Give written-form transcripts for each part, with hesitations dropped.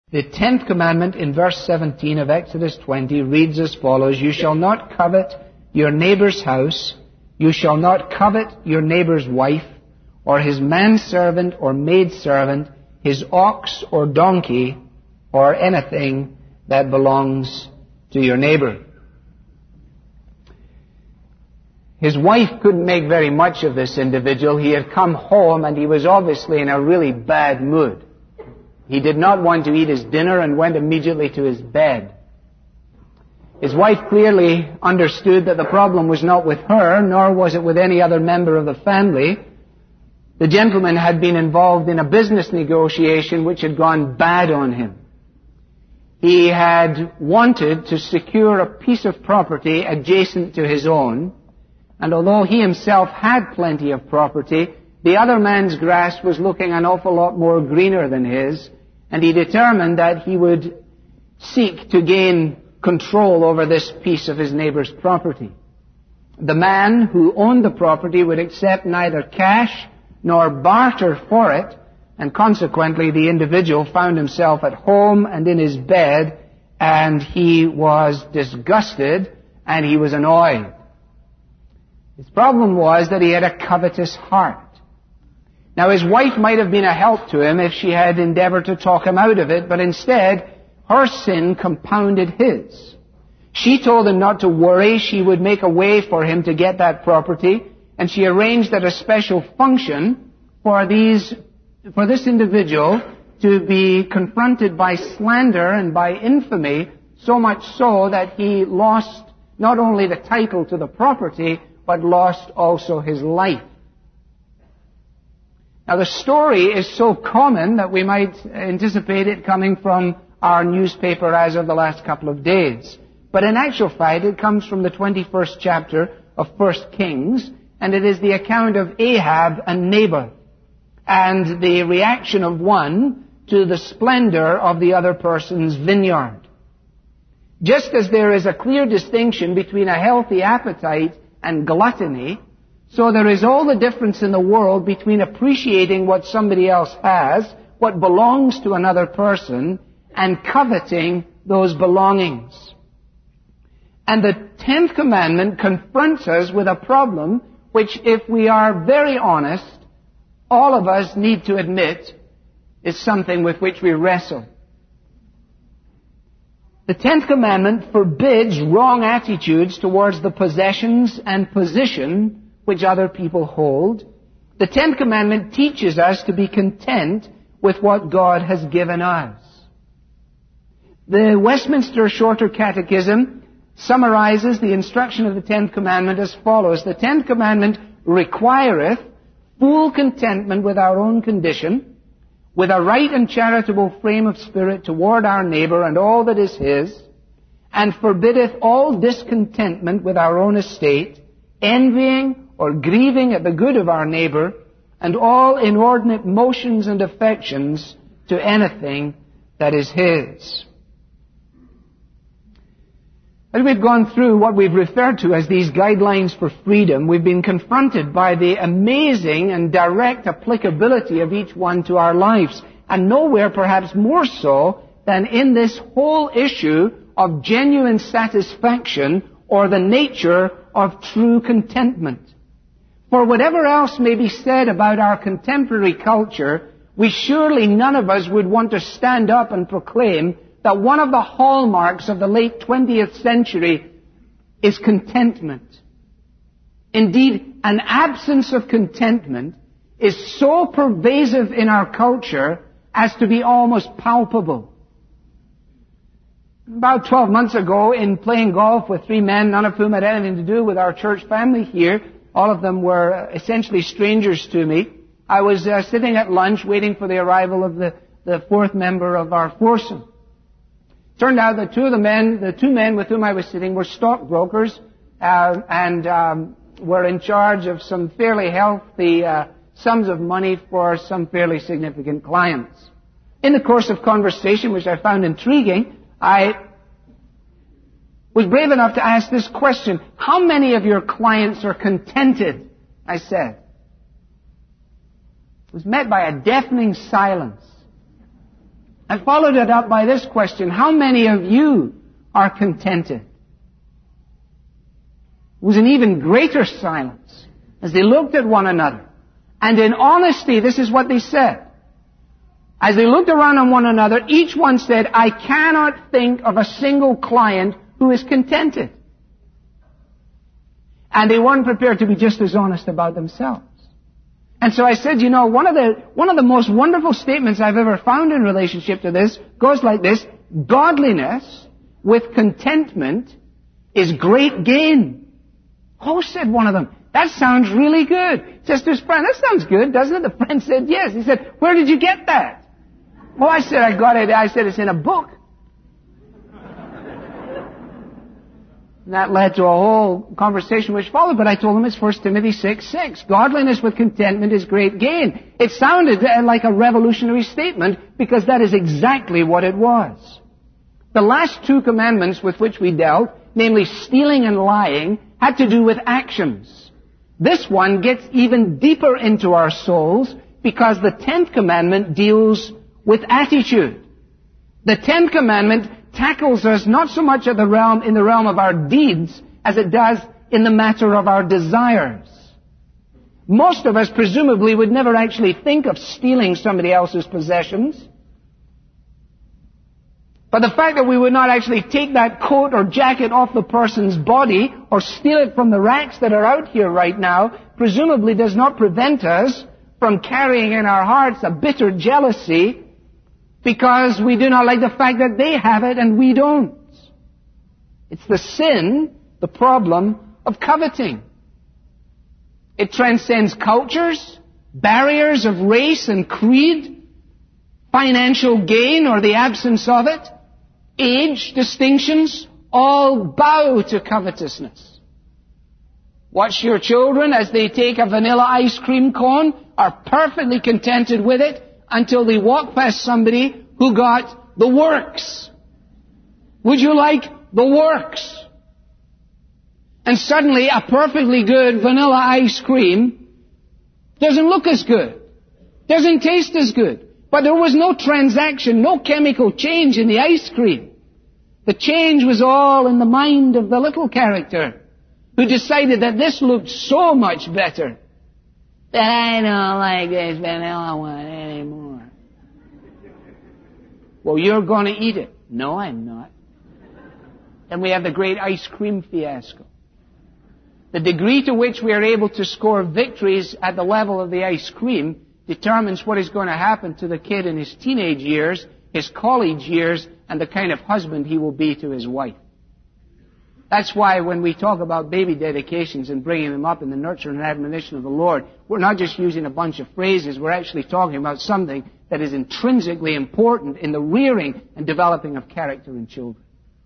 The 10th commandment in verse 17 of Exodus 20 reads as follows: "You shall not covet your neighbor's house, you shall not covet your neighbor's wife, or his manservant or maidservant, his ox or donkey, or anything that belongs to your neighbor." His wife couldn't make very much of this individual. He had come home and he was obviously in a really bad mood. He did not want to eat his dinner and went immediately to his bed. His wife clearly understood that the problem was not with her, nor was it with any other member of the family. The gentleman had been involved in a business negotiation which had gone bad on him. He had wanted to secure a piece of property adjacent to his own, and although he himself had plenty of property, the other man's grass was looking an awful lot more greener than his, and he determined that he would seek to gain control over this piece of his neighbor's property. The man who owned the property would accept neither cash nor barter for it, and consequently the individual found himself at home and in his bed, and he was disgusted and he was annoyed. His problem was that he had a covetous heart. Now, his wife might have been a help to him if she had endeavored to talk him out of it, but instead, her sin compounded his. She told him not to worry, she would make a way for him to get that property, and she arranged at a special function for this individual to be confronted by slander and by infamy, so much so that he lost not only the title to the property, but lost also his life. Now, the story is so common that we might anticipate it coming from our newspaper as of the last couple of days. But in actual fact, it comes from the 21st chapter of 1 Kings, and it is the account of Ahab and Naboth, and the reaction of one to the splendor of the other person's vineyard. Just as there is a clear distinction between a healthy appetite and gluttony, so there is all the difference in the world between appreciating what somebody else has, what belongs to another person, and coveting those belongings. And the 10th commandment confronts us with a problem which, if we are very honest, all of us need to admit is something with which we wrestle. The 10th commandment forbids wrong attitudes towards the possessions and position which other people hold. The 10th commandment teaches us to be content with what God has given us. The Westminster Shorter Catechism summarizes the instruction of the 10th commandment as follows: "The 10th commandment requireth full contentment with our own condition, with a right and charitable frame of spirit toward our neighbor and all that is his, and forbiddeth all discontentment with our own estate, envying or grieving at the good of our neighbor, and all inordinate motions and affections to anything that is his." As we've gone through what we've referred to as these guidelines for freedom, we've been confronted by the amazing and direct applicability of each one to our lives, and nowhere perhaps more so than in this whole issue of genuine satisfaction or the nature of true contentment. For whatever else may be said about our contemporary culture, we surely none of us would want to stand up and proclaim that one of the hallmarks of the late 20th century is contentment. Indeed, an absence of contentment is so pervasive in our culture as to be almost palpable. About 12 months ago, in playing golf with three men, none of whom had anything to do with our church family here, all of them were essentially strangers to me, I was sitting at lunch waiting for the arrival of the fourth member of our foursome. Turned out that the two men with whom I was sitting were stockbrokers and were in charge of some fairly healthy sums of money for some fairly significant clients. In the course of conversation, which I found intriguing, I was brave enough to ask this question: "How many of your clients are contented?" I said. It was met by a deafening silence. I followed it up by this question: how many of you are contented? It was an even greater silence as they looked at one another. And in honesty, this is what they said. As they looked around on one another, each one said, I cannot think of a single client who is contented. And they weren't prepared to be just as honest about themselves. And so I said, one of the most wonderful statements I've ever found in relationship to this goes like this: godliness with contentment is great gain. Oh, said one of them, that sounds really good. Says to his friend, that sounds good, doesn't it? The friend said, yes. He said, where did you get that? Well, I said, I got it. I said, it's in a book. And that led to a whole conversation which followed, but I told him it's 1 Timothy 6:6. Godliness with contentment is great gain. It sounded like a revolutionary statement because that is exactly what it was. The last two commandments with which we dealt, namely stealing and lying, had to do with actions. This one gets even deeper into our souls because the 10th commandment deals with attitude. The 10th commandment tackles us not so much in the realm of our deeds as it does in the matter of our desires. Most of us presumably would never actually think of stealing somebody else's possessions. But the fact that we would not actually take that coat or jacket off the person's body or steal it from the racks that are out here right now presumably does not prevent us from carrying in our hearts a bitter jealousy because we do not like the fact that they have it and we don't. It's the sin, the problem of coveting. It transcends cultures, barriers of race and creed, financial gain or the absence of it, age, distinctions, all bow to covetousness. Watch your children as they take a vanilla ice cream cone, are perfectly contented with it until they walk past somebody who got the works. Would you like the works? And suddenly a perfectly good vanilla ice cream doesn't look as good, doesn't taste as good. But there was no transaction, no chemical change in the ice cream. The change was all in the mind of the little character who decided that this looked so much better that I don't like this vanilla one anymore. Well, you're going to eat it. No, I'm not. Then we have the great ice cream fiasco. The degree to which we are able to score victories at the level of the ice cream determines what is going to happen to the kid in his teenage years, his college years, and the kind of husband he will be to his wife. That's why when we talk about baby dedications and bringing them up in the nurture and admonition of the Lord, we're not just using a bunch of phrases, we're actually talking about something that is intrinsically important in the rearing and developing of character in children.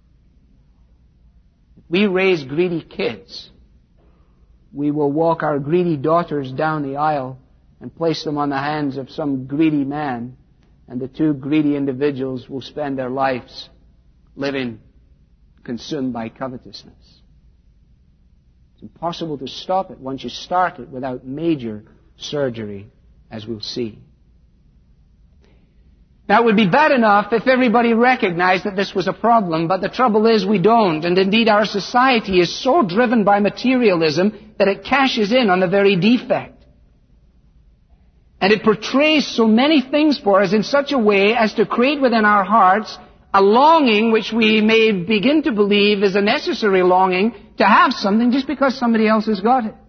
If we raise greedy kids, we will walk our greedy daughters down the aisle and place them on the hands of some greedy man, and the two greedy individuals will spend their lives living consumed by covetousness. It's impossible to stop it once you start it without major surgery, as we'll see. Now, it would be bad enough if everybody recognized that this was a problem, but the trouble is we don't. And indeed, our society is so driven by materialism that it cashes in on the very defect. And it portrays so many things for us in such a way as to create within our hearts a longing which we may begin to believe is a necessary longing to have something just because somebody else has got it.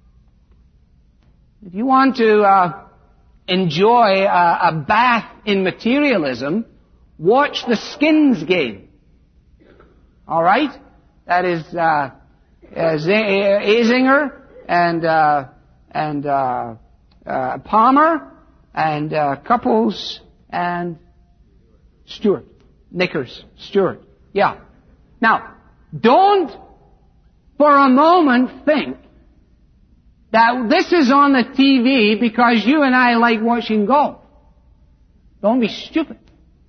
If you want to enjoy a bath in materialism, watch the Skins game. All right? That is Azinger and Palmer and Couples and Stewart. Knickers, Stewart. Yeah. Now, don't for a moment think that this is on the TV because you and I like watching golf. Don't be stupid.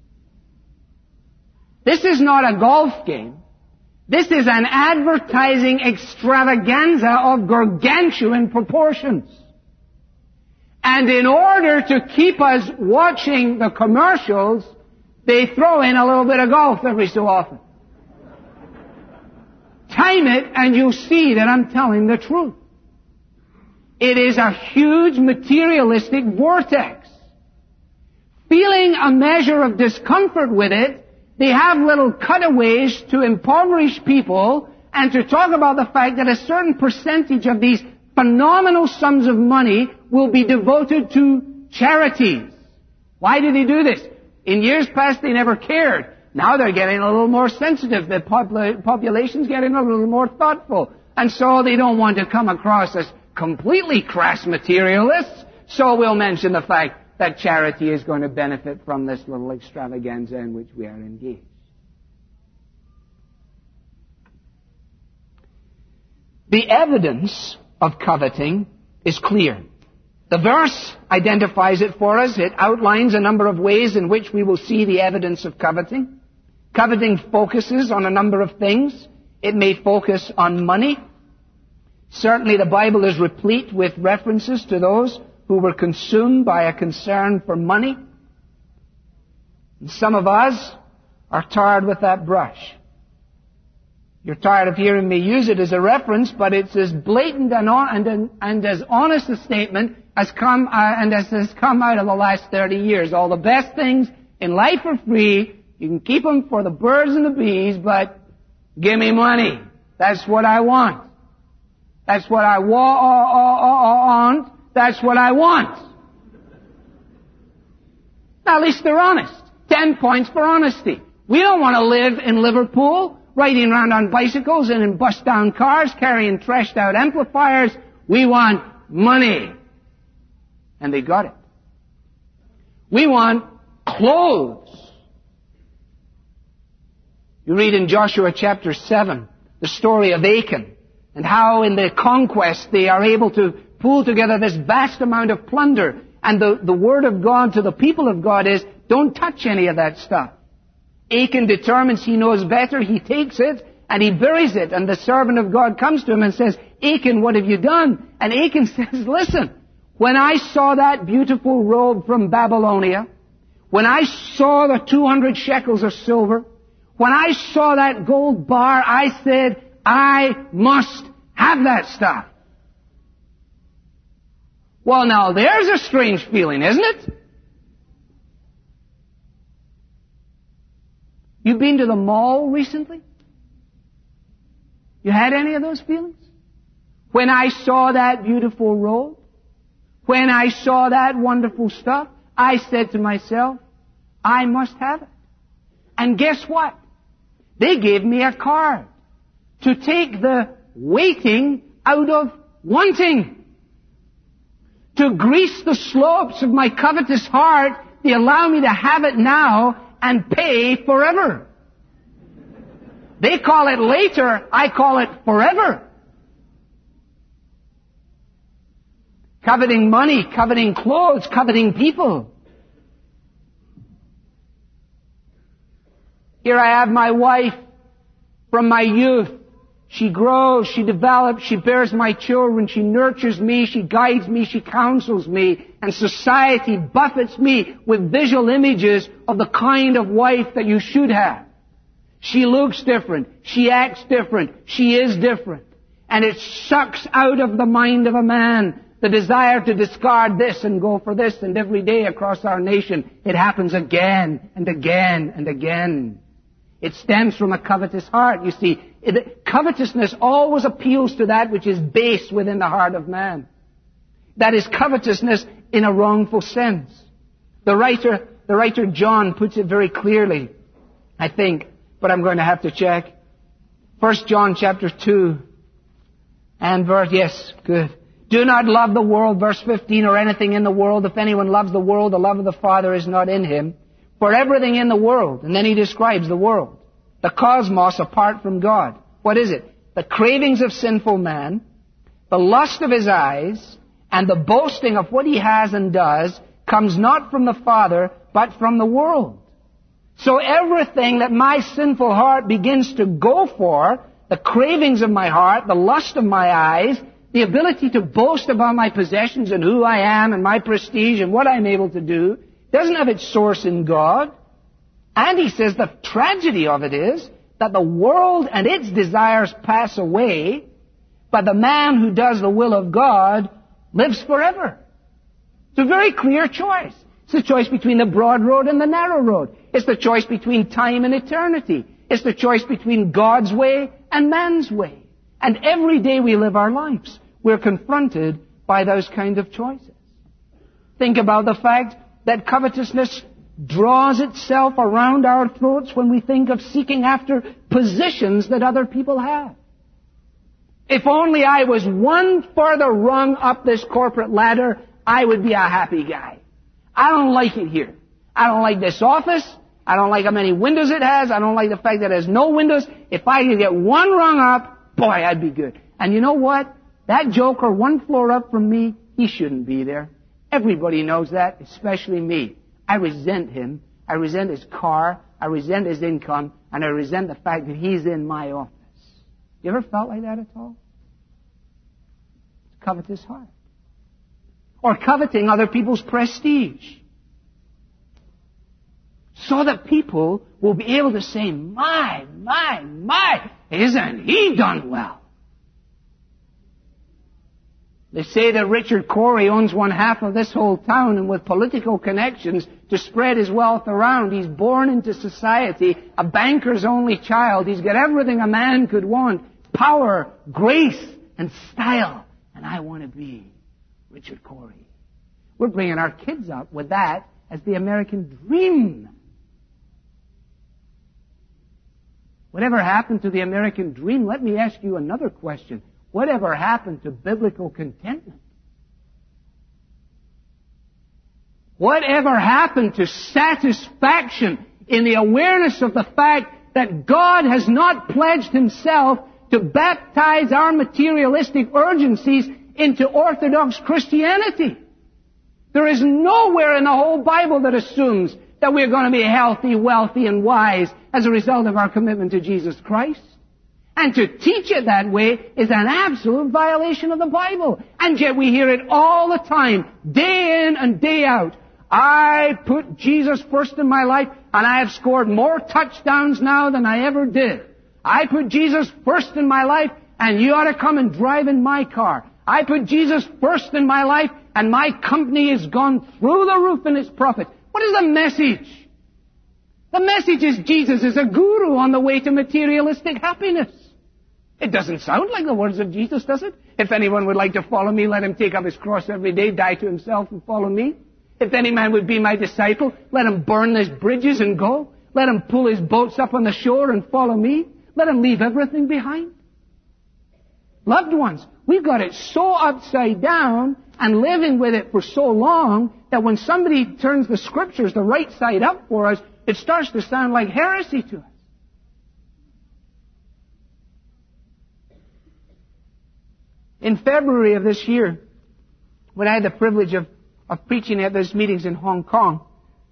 This is not a golf game. This is an advertising extravaganza of gargantuan proportions. And in order to keep us watching the commercials, They throw in a little bit of golf every so often. Time it and you'll see that I'm telling the truth. It is a huge materialistic vortex. Feeling a measure of discomfort with it, they have little cutaways to impoverish people and to talk about the fact that a certain percentage of these phenomenal sums of money will be devoted to charities. Why did he do this? In years past, they never cared. Now they're getting a little more sensitive. The population's getting a little more thoughtful. And so they don't want to come across as completely crass materialists. So we'll mention the fact that charity is going to benefit from this little extravaganza in which we are engaged. The evidence of coveting is clear. The verse identifies it for us. It outlines a number of ways in which we will see the evidence of coveting. Coveting focuses on a number of things. It may focus on money. Certainly the Bible is replete with references to those who were consumed by a concern for money. And some of us are tarred with that brush. You're tired of hearing me use it as a reference, but it's as blatant and as honest a statement as has come out of the last 30 years. All the best things in life are free. You can keep them for the birds and the bees, but give me money. That's what I want. That's what I want. That's what I want. Now, at least they're honest. 10 points for honesty. We don't want to live in Liverpool, riding around on bicycles and in bust-down cars, carrying trashed-out amplifiers. We want money. And they got it. We want clothes. You read in Joshua chapter 7 the story of Achan and how in the conquest they are able to pull together this vast amount of plunder. And the word of God to the people of God is, don't touch any of that stuff. Achan determines he knows better. He takes it and he buries it. And the servant of God comes to him and says, Achan, what have you done? And Achan says, listen, when I saw that beautiful robe from Babylonia, when I saw the 200 shekels of silver, when I saw that gold bar, I said, I must have that stuff. Well, now there's a strange feeling, isn't it? You been to the mall recently? You had any of those feelings? When I saw that beautiful robe, when I saw that wonderful stuff, I said to myself, I must have it. And guess what? They gave me a card to take the waiting out of wanting. To grease the slopes of my covetous heart, they allow me to have it now and pay forever. They call it later, I call it forever. Coveting money, coveting clothes, coveting people. Here I have my wife from my youth. She grows, she develops, she bears my children, she nurtures me, she guides me, she counsels me, and society buffets me with visual images of the kind of wife that you should have. She looks different, she acts different, she is different. And it sucks out of the mind of a man the desire to discard this and go for this, and every day across our nation it happens again and again and again. It stems from a covetous heart. You see, covetousness always appeals to that which is base within the heart of man. That is covetousness in a wrongful sense. The writer John puts it very clearly, I think, but I'm going to have to check. 1 John chapter 2 and verse, yes, good. Do not love the world, verse 15, or anything in the world. If anyone loves the world, the love of the Father is not in him. For everything in the world, and then he describes the world, the cosmos apart from God. What is it? The cravings of sinful man, the lust of his eyes, and the boasting of what he has and does comes not from the Father, but from the world. So everything that my sinful heart begins to go for, the cravings of my heart, the lust of my eyes, the ability to boast about my possessions and who I am and my prestige and what I'm able to do, doesn't have its source in God. And he says the tragedy of it is that the world and its desires pass away, but the man who does the will of God lives forever. It's a very clear choice. It's the choice between the broad road and the narrow road. It's the choice between time and eternity. It's the choice between God's way and man's way. And every day we live our lives, we're confronted by those kind of choices. Think about the fact that covetousness draws itself around our throats when we think of seeking after positions that other people have. If only I was one further rung up this corporate ladder, I would be a happy guy. I don't like it here. I don't like this office. I don't like how many windows it has. I don't like the fact that it has no windows. If I could get one rung up, boy, I'd be good. And you know what? That joker one floor up from me, he shouldn't be there. Everybody knows that, especially me. I resent him. I resent his car. I resent his income. And I resent the fact that he's in my office. You ever felt like that at all? It's a covetous heart. Or coveting other people's prestige. So that people will be able to say, my, isn't he done well? They say that Richard Corey owns one half of this whole town, and with political connections to spread his wealth around, he's born into society, a banker's only child. He's got everything a man could want: power, grace, and style. And I want to be Richard Corey. We're bringing our kids up with that as the American dream. Whatever happened to the American dream? Let me ask you another question. Whatever happened to biblical contentment? Whatever happened to satisfaction in the awareness of the fact that God has not pledged Himself to baptize our materialistic urgencies into Orthodox Christianity? There is nowhere in the whole Bible that assumes that we're going to be healthy, wealthy, and wise as a result of our commitment to Jesus Christ. And to teach it that way is an absolute violation of the Bible. And yet we hear it all the time, day in and day out. I put Jesus first in my life, and I have scored more touchdowns now than I ever did. I put Jesus first in my life, and you ought to come and drive in my car. I put Jesus first in my life, and my company has gone through the roof in its profit. What is the message? The message is Jesus is a guru on the way to materialistic happiness. It doesn't sound like the words of Jesus, does it? If anyone would like to follow me, let him take up his cross every day, die to himself, and follow me. If any man would be my disciple, let him burn his bridges and go. Let him pull his boats up on the shore and follow me. Let him leave everything behind. Loved ones, we've got it so upside down and living with it for so long that when somebody turns the Scriptures the right side up for us, it starts to sound like heresy to us. In February of this year, when I had the privilege of preaching at those meetings in Hong Kong,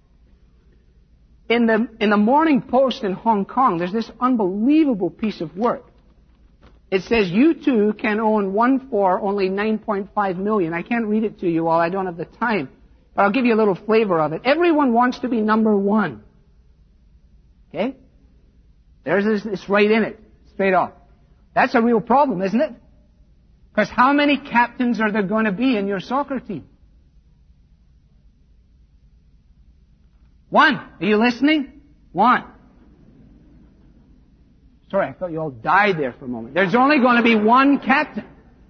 in the Morning Post in Hong Kong, there's this unbelievable piece of work. It says, you too can own one for only $9.5 million. I can't read it to you all. I don't have the time. But I'll give you a little flavor of it. Everyone wants to be number one. Okay? It's right in it. Straight off. That's a real problem, isn't it? Because how many captains are there going to be in your soccer team? One. Are you listening? One. Sorry, I thought you all died there for a moment. There's only going to be one captain.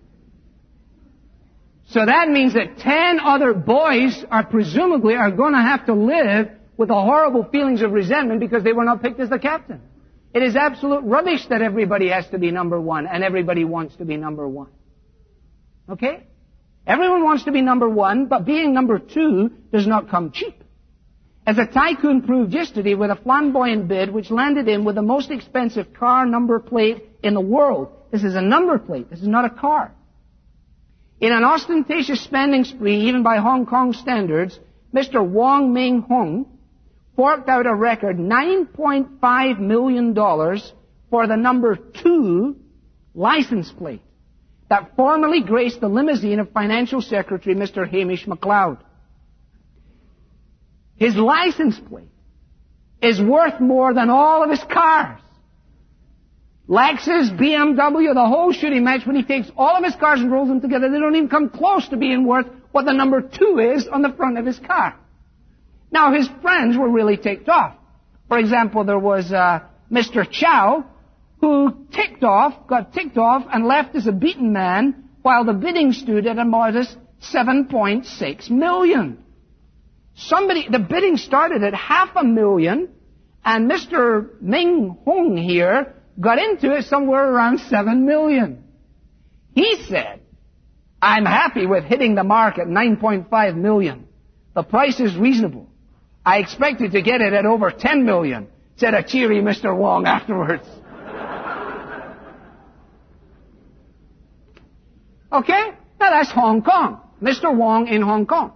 So that means that 10 other boys are going to have to live with the horrible feelings of resentment because they were not picked as the captain. It is absolute rubbish that everybody has to be number one and everybody wants to be number one. Okay? Everyone wants to be number one, but being number two does not come cheap. As a tycoon proved yesterday with a flamboyant bid which landed him with the most expensive car number plate in the world. This is a number plate. This is not a car. In an ostentatious spending spree, even by Hong Kong standards, Mr. Wong Ming Hung forked out a record $9.5 million for the number 2 license plate that formerly graced the limousine of Financial Secretary Mr. Hamish MacLeod. His license plate is worth more than all of his cars. Lexus, BMW, the whole shooting match, when he takes all of his cars and rolls them together, they don't even come close to being worth what the number 2 is on the front of his car. Now, his friends were really ticked off. For example, there was Mr. Chow, who got ticked off, and left as a beaten man, while the bidding stood at a modest $7.6 million. The bidding started at $500,000, and Mr. Ming Hong here got into it somewhere around $7 million. He said, I'm happy with hitting the mark at $9.5 million. The price is reasonable. I expected to get it at over $10 million, said a cheery Mr. Wong afterwards. Okay? Now that's Hong Kong. Mr. Wong in Hong Kong.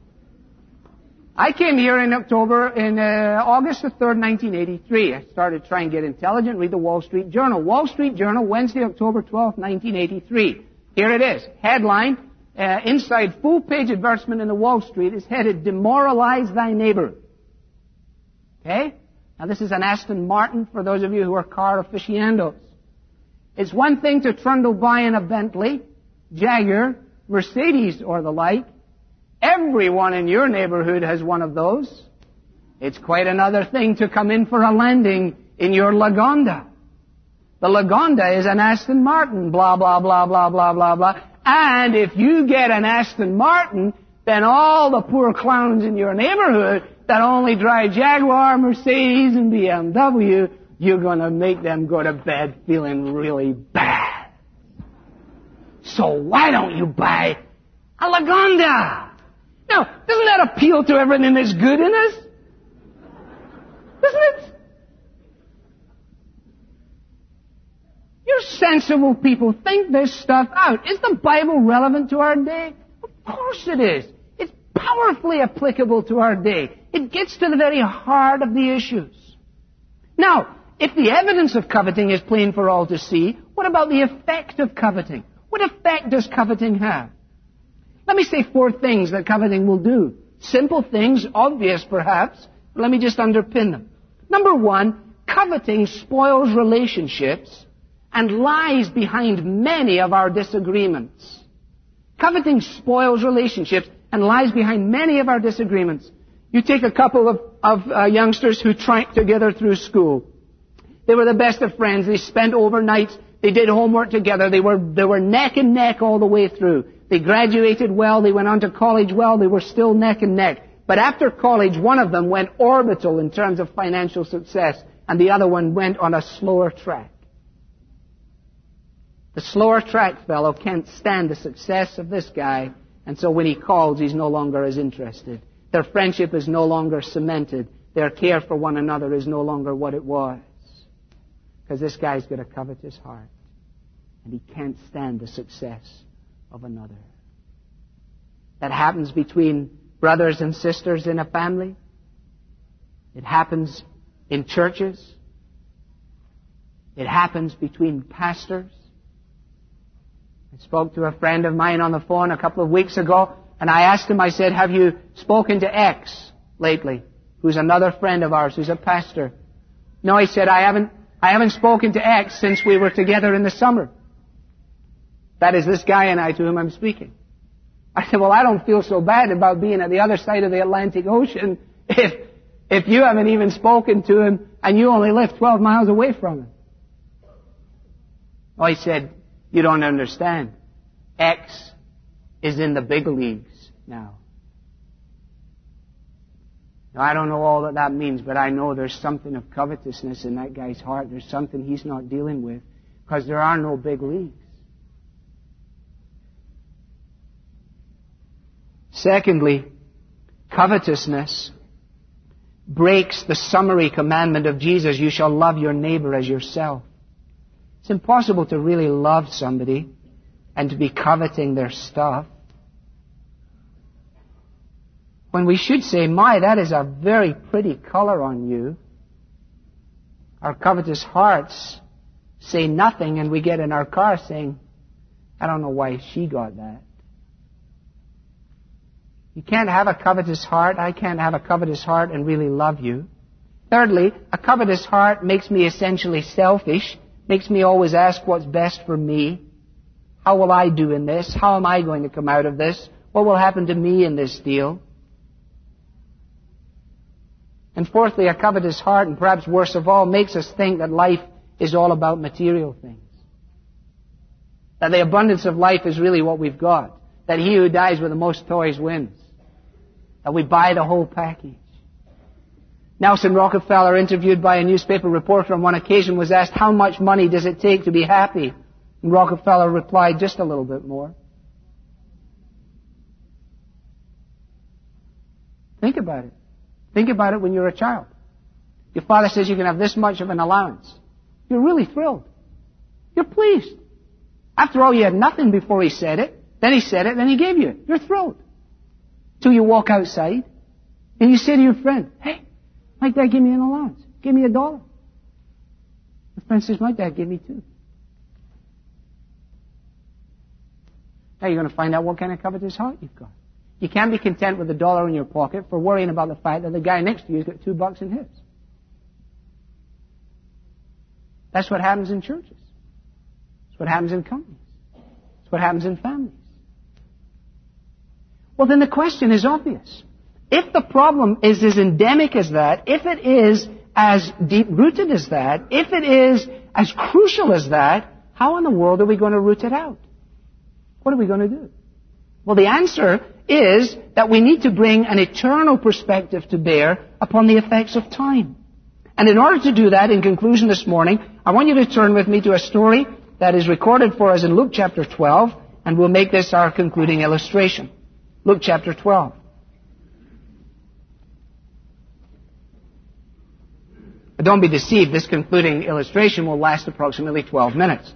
I came here in August the 3rd, 1983. I started trying to get intelligent, read the Wall Street Journal. Wall Street Journal, Wednesday, October 12th, 1983. Here it is. Headline, inside full-page advertisement in the Wall Street is headed, Demoralize Thy Neighbor. Okay? Now this is an Aston Martin for those of you who are car aficionados. It's one thing to trundle by in a Bentley, Jaguar, Mercedes, or the like. Everyone in your neighborhood has one of those. It's quite another thing to come in for a landing in your Lagonda. The Lagonda is an Aston Martin, blah, blah, blah, blah, blah, blah, blah. And if you get an Aston Martin, then all the poor clowns in your neighborhood that only drive Jaguar, Mercedes, and BMW, you're going to make them go to bed feeling really bad. So why don't you buy a Lagonda? Now, doesn't that appeal to everything that's good in us? Doesn't it? You sensible people think this stuff out. Is the Bible relevant to our day? Of course it is. It's powerfully applicable to our day. It gets to the very heart of the issues. Now, if the evidence of coveting is plain for all to see, what about the effect of coveting? What effect does coveting have? Let me say 4 things that coveting will do. Simple things, obvious perhaps, but let me just underpin them. Number 1, coveting spoils relationships and lies behind many of our disagreements. Coveting spoils relationships and lies behind many of our disagreements. You take a couple of youngsters who tranked together through school. They were the best of friends. They spent overnights. They did homework together. They were neck and neck all the way through. They graduated well. They went on to college well. They were still neck and neck. But after college, one of them went orbital in terms of financial success, and the other one went on a slower track. The slower track fellow can't stand the success of this guy, and so when he calls, he's no longer as interested. Their friendship is no longer cemented. Their care for one another is no longer what it was. Because this guy's got a covetous heart, and he can't stand the success of another. That happens between brothers and sisters in a family. It happens in churches. It happens between pastors. I spoke to a friend of mine on the phone a couple of weeks ago, and I asked him, I said, have you spoken to X lately? Who's another friend of ours, who's a pastor. No, he said, I haven't spoken to X since we were together in the summer. That is this guy and I to whom I'm speaking. I said, well, I don't feel so bad about being at the other side of the Atlantic Ocean if you haven't even spoken to him and you only live 12 miles away from him. Oh, he said, you don't understand. X is in the big leagues now. Now, I don't know all that means, but I know there's something of covetousness in that guy's heart. There's something he's not dealing with because there are no big leagues. Secondly, covetousness breaks the summary commandment of Jesus, you shall love your neighbor as yourself. It's impossible to really love somebody and to be coveting their stuff. When we should say, my, that is a very pretty color on you. Our covetous hearts say nothing and we get in our car saying, I don't know why she got that. You can't have a covetous heart. I can't have a covetous heart and really love you. Thirdly, a covetous heart makes me essentially selfish, makes me always ask what's best for me. How will I do in this? How am I going to come out of this? What will happen to me in this deal? And fourthly, a covetous heart, and perhaps worse of all, makes us think that life is all about material things. That the abundance of life is really what we've got. That he who dies with the most toys wins. That we buy the whole package. Nelson Rockefeller, interviewed by a newspaper reporter on one occasion, was asked, how much money does it take to be happy? And Rockefeller replied, just a little bit more. Think about it. Think about it when you're a child. Your father says you can have this much of an allowance. You're really thrilled. You're pleased. After all, you had nothing before he said it. Then he said it, then he gave you it. You're thrilled. Till you walk outside and you say to your friend, hey, my dad gave me an allowance. Give me $1. Your friend says, my dad gave me $2. Now you're going to find out what kind of covetous heart you've got. You can't be content with $1 in your pocket for worrying about the fact that the guy next to you has got $2 in his. That's what happens in churches. That's what happens in companies. That's what happens in families. Well, then the question is obvious. If the problem is as endemic as that, if it is as deep-rooted as that, if it is as crucial as that, how in the world are we going to root it out? What are we going to do? Well, the answer is that we need to bring an eternal perspective to bear upon the effects of time. And in order to do that, in conclusion this morning, I want you to turn with me to a story that is recorded for us in Luke chapter 12, and we'll make this our concluding illustration. Luke chapter 12. But don't be deceived, this concluding illustration will last approximately 12 minutes.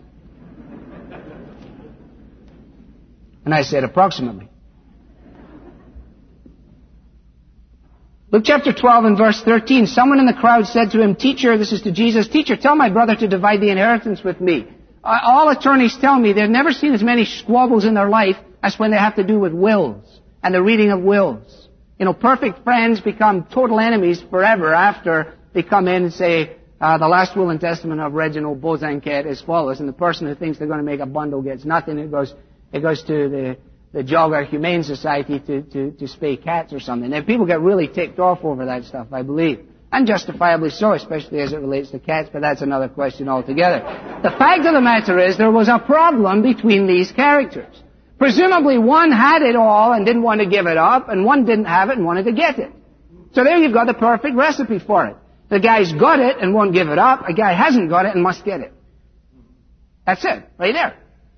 And I said approximately. Luke chapter 12 and verse 13, someone in the crowd said to him, Teacher, this is to Jesus, Teacher, tell my brother to divide the inheritance with me. All attorneys tell me they've never seen as many squabbles in their life as when they have to do with wills and the reading of wills. You know, perfect friends become total enemies forever after they come in and say, the last will and testament of Reginald Bosanquet as follows, and the person who thinks they're going to make a bundle gets nothing. It goes to the Jogger Humane Society to spay cats or something. And people get really ticked off over that stuff, I believe. And justifiably so, especially as it relates to cats, but that's another question altogether. The fact of the matter is there was a problem between these characters. Presumably one had it all and didn't want to give it up, and one didn't have it and wanted to get it. So there you've got the perfect recipe for it. The guy's got it and won't give it up. A guy hasn't got it and must get it. That's it, right there.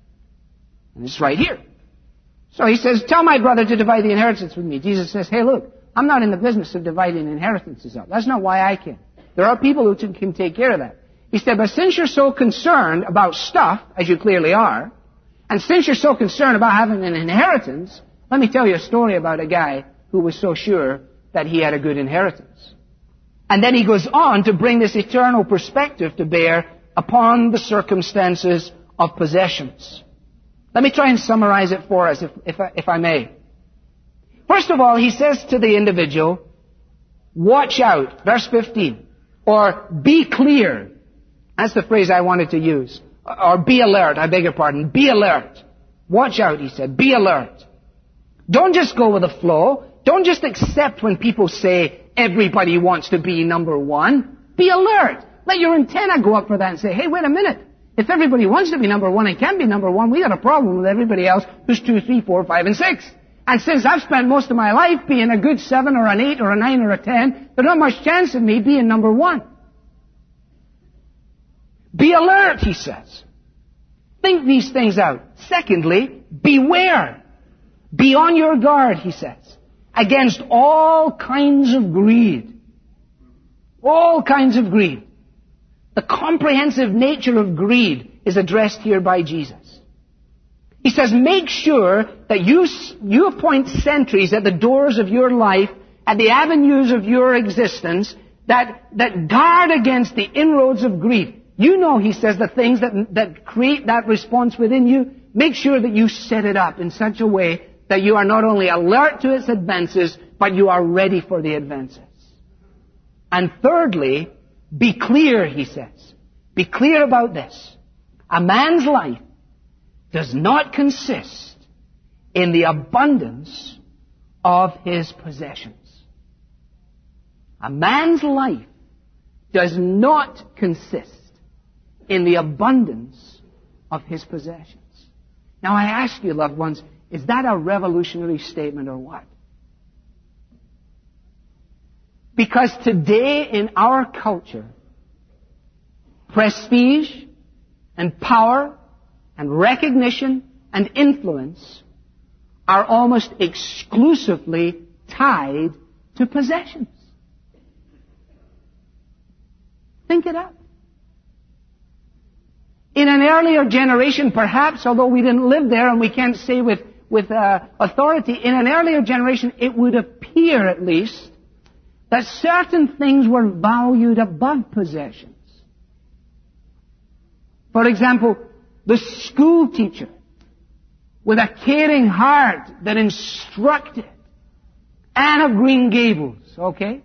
And it's right here. So he says, tell my brother to divide the inheritance with me. Jesus says, hey, look, I'm not in the business of dividing inheritances up. That's not why I came. There are people who can take care of that. He said, but since you're so concerned about stuff, as you clearly are, and since you're so concerned about having an inheritance, let me tell you a story about a guy who was so sure that he had a good inheritance. And then he goes on to bring this eternal perspective to bear upon the circumstances of possessions. Let me try and summarize it for us, if I may. First of all, he says to the individual, watch out, verse 15, or be clear. That's the phrase I wanted to use. Or be alert, I beg your pardon. Be alert. Watch out, he said. Be alert. Don't just go with the flow. Don't just accept when people say everybody wants to be number one. Be alert. Let your antenna go up for that and say, hey, wait a minute. If everybody wants to be number one and can be number one, we got a problem with everybody else who's 2, 3, 4, 5, and 6. And since I've spent most of my life being a good 7 or an 8 or a 9 or a 10, there's not much chance of me being number one. Be alert, he says. Think these things out. Secondly, beware. Be on your guard, he says, against all kinds of greed. All kinds of greed. The comprehensive nature of greed is addressed here by Jesus. He says, make sure that you appoint sentries at the doors of your life, at the avenues of your existence, that guard against the inroads of greed. You know, he says, the things that create that response within you. Make sure that you set it up in such a way that you are not only alert to its advances, but you are ready for the advances. And thirdly, be clear, he says. Be clear about this. A man's life does not consist in the abundance of his possessions. A man's life does not consist in the abundance of his possessions. Now I ask you, loved ones, is that a revolutionary statement or what? Because today in our culture, prestige and power and recognition and influence are almost exclusively tied to possessions. Think it up. In an earlier generation, perhaps, although we didn't live there and we can't say with authority, in an earlier generation, it would appear at least that certain things were valued above possessions. For example, the school teacher with a caring heart that instructed. Anne of Green Gables, okay?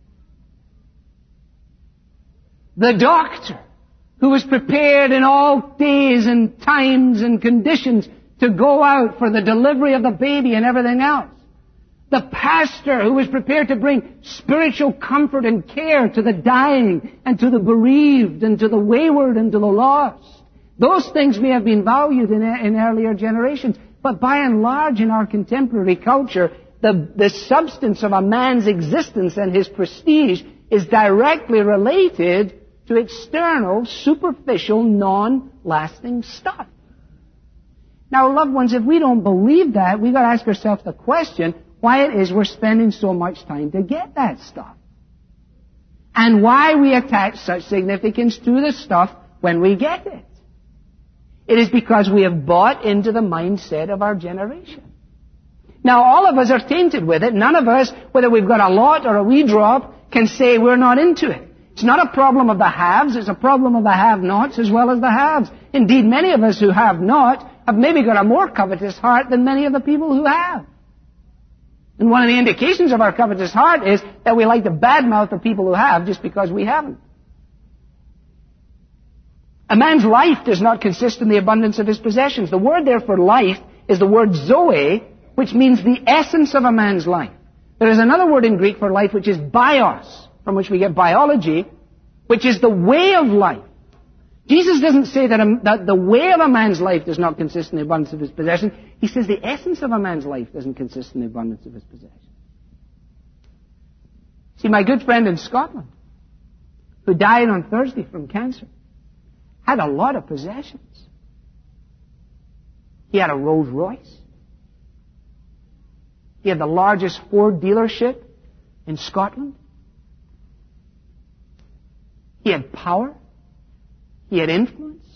The doctor who was prepared in all days and times and conditions to go out for the delivery of the baby and everything else. The pastor who was prepared to bring spiritual comfort and care to the dying and to the bereaved and to the wayward and to the lost. Those things may have been valued in earlier generations, but by and large in our contemporary culture, the substance of a man's existence and his prestige is directly related to external, superficial, non-lasting stuff. Now, loved ones, if we don't believe that, we've got to ask ourselves the question, why it is we're spending so much time to get that stuff. And why we attach such significance to the stuff when we get it. It is because we have bought into the mindset of our generation. Now, all of us are tainted with it. None of us, whether we've got a lot or a wee drop, can say we're not into it. It's not a problem of the haves, it's a problem of the have-nots as well as the haves. Indeed, many of us who have not have maybe got a more covetous heart than many of the people who have. And one of the indications of our covetous heart is that we like to badmouth the people who have just because we haven't. A man's life does not consist in the abundance of his possessions. The word there for life is the word zoe, which means the essence of a man's life. There is another word in Greek for life which is bios, from which we get biology, which is the way of life. Jesus doesn't say that the way of a man's life does not consist in the abundance of his possessions. He says the essence of a man's life doesn't consist in the abundance of his possessions. See, my good friend in Scotland, who died on Thursday from cancer, had a lot of possessions. He had a Rolls Royce. He had the largest Ford dealership in Scotland. He had power. He had influence.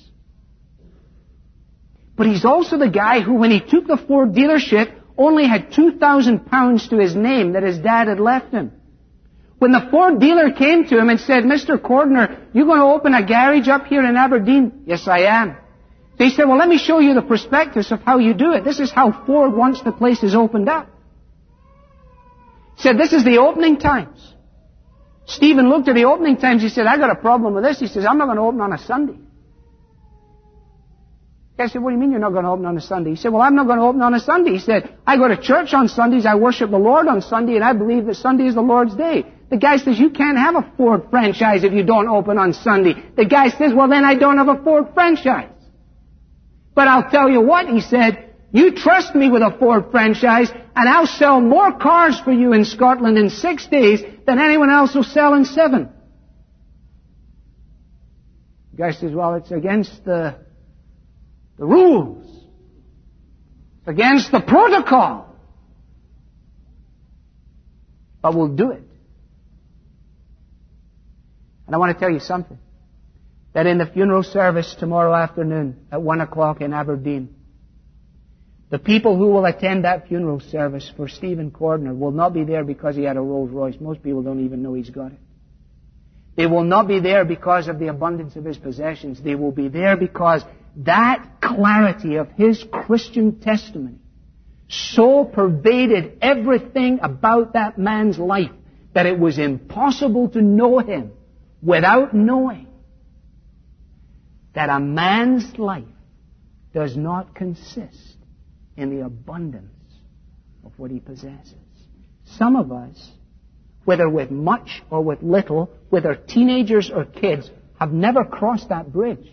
But he's also the guy who, when he took the Ford dealership, only had £2,000 to his name that his dad had left him. When the Ford dealer came to him and said, Mr. Cordner, you going to open a garage up here in Aberdeen? Yes, I am. So he said, well, let me show you the prospectus of how you do it. This is how Ford wants the places opened up. He said, this is the opening times. Stephen looked at the opening times. He said, I got a problem with this. He says, I'm not going to open on a Sunday. I said, what do you mean you're not going to open on a Sunday? He said, well, I'm not going to open on a Sunday. He said, I go to church on Sundays, I worship the Lord on Sunday, and I believe that Sunday is the Lord's day. The guy says, you can't have a Ford franchise if you don't open on Sunday. The guy says, well, then I don't have a Ford franchise. But I'll tell you what, he said, you trust me with a Ford franchise, and I'll sell more cars for you in Scotland in 6 days than anyone else will sell in 7. The guy says, well, it's against the rules. It's against the protocol. But we'll do it. And I want to tell you something. That in the funeral service tomorrow afternoon at 1 o'clock in Aberdeen, the people who will attend that funeral service for Stephen Cordner will not be there because he had a Rolls Royce. Most people don't even know he's got it. They will not be there because of the abundance of his possessions. They will be there because that clarity of his Christian testimony so pervaded everything about that man's life that it was impossible to know Him without knowing that a man's life does not consist in the abundance of what he possesses. Some of us, whether with much or with little, whether teenagers or kids, have never crossed that bridge.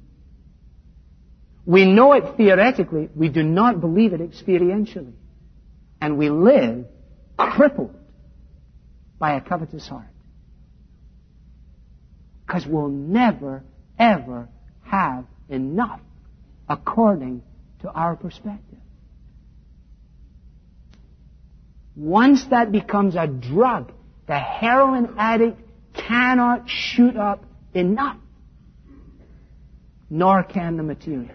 We know it theoretically, we do not believe it experientially. And we live crippled by a covetous heart. Because we'll never, ever have enough according to our perspective. Once that becomes a drug, the heroin addict cannot shoot up enough, nor can the materialist.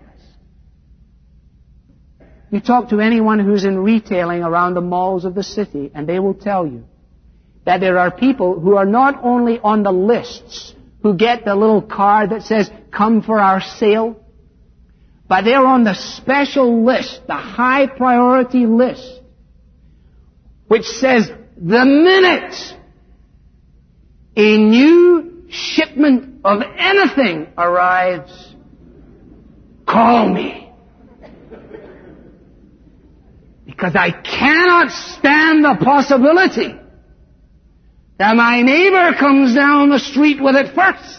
You talk to anyone who's in retailing around the malls of the city, and they will tell you that there are people who are not only on the lists, who get the little card that says, "Come for our sale," but they're on the special list, the high priority list, which says, the minute a new shipment of anything arrives, call me. Because I cannot stand the possibility that my neighbor comes down the street with it first.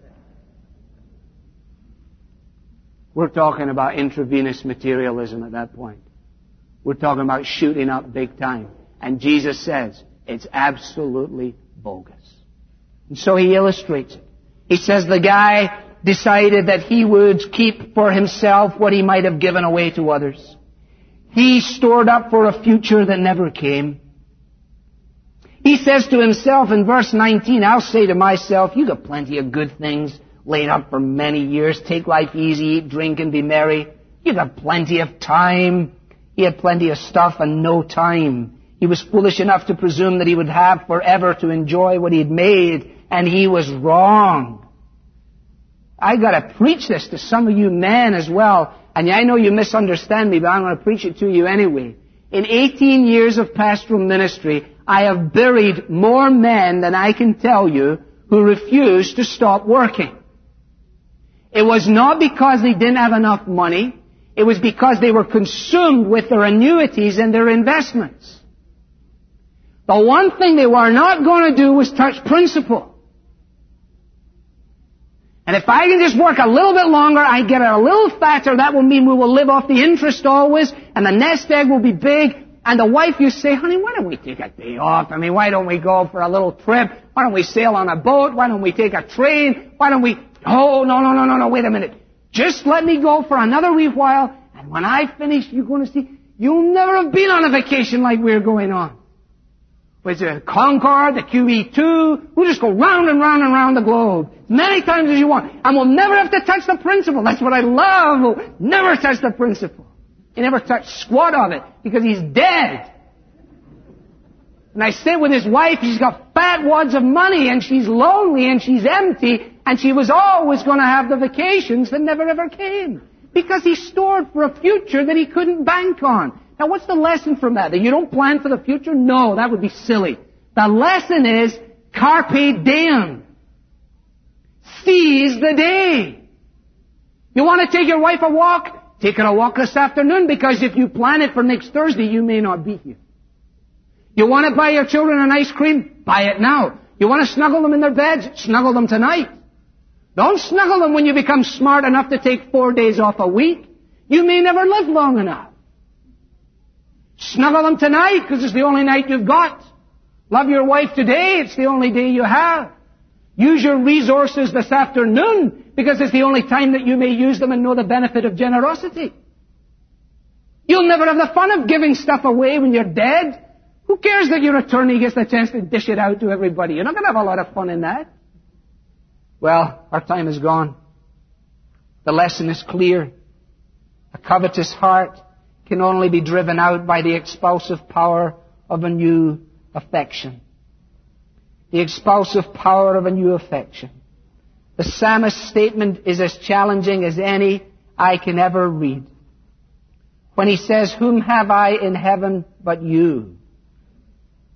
We're talking about intravenous materialism at that point. We're talking about shooting up big time. And Jesus says it's absolutely bogus. And so He illustrates it. He says the guy decided that he would keep for himself what he might have given away to others. He stored up for a future that never came. He says to himself in verse 19, "I'll say to myself, you got plenty of good things laid up for many years. Take life easy, eat, drink, and be merry. You got plenty of time." He had plenty of stuff and no time. He was foolish enough to presume that he would have forever to enjoy what he'd made, and he was wrong. I gotta preach this to some of you men as well. And I know you misunderstand me, but I'm going to preach it to you anyway. In 18 years of pastoral ministry, I have buried more men than I can tell you who refused to stop working. It was not because they didn't have enough money. It was because they were consumed with their annuities and their investments. The one thing they were not going to do was touch principle. And if I can just work a little bit longer, I get a little fatter, that will mean we will live off the interest always, and the nest egg will be big, and the wife, you say, "Honey, why don't we take a day off? I mean, why don't we go for a little trip? Why don't we sail on a boat? Why don't we take a train? Why don't we..." "Oh, no, wait a minute. Just let me go for another wee while, and when I finish, you're going to see, you'll never have been on a vacation like we're going on. With the Concorde, the QE2, we'll just go round and round and round the globe, as many times as you want. And we'll never have to touch the principle." That's what I love. We'll never touch the principle. He never touched squat of it, because he's dead. And I sit with his wife, she's got fat wads of money, and she's lonely, and she's empty, and she was always going to have the vacations that never ever came. Because he stored for a future that he couldn't bank on. Now, what's the lesson from that? That you don't plan for the future? No, that would be silly. The lesson is carpe diem. Seize the day. You want to take your wife a walk? Take her a walk this afternoon, because if you plan it for next Thursday, you may not be here. You want to buy your children an ice cream? Buy it now. You want to snuggle them in their beds? Snuggle them tonight. Don't snuggle them when you become smart enough to take 4 days off a week. You may never live long enough. Snuggle them tonight, because it's the only night you've got. Love your wife today, it's the only day you have. Use your resources this afternoon, because it's the only time that you may use them and know the benefit of generosity. You'll never have the fun of giving stuff away when you're dead. Who cares that your attorney gets the chance to dish it out to everybody? You're not going to have a lot of fun in that. Well, our time is gone. The lesson is clear. A covetous heart can only be driven out by the expulsive power of a new affection. The expulsive power of a new affection. The psalmist's statement is as challenging as any I can ever read. When he says, "Whom have I in heaven but you?"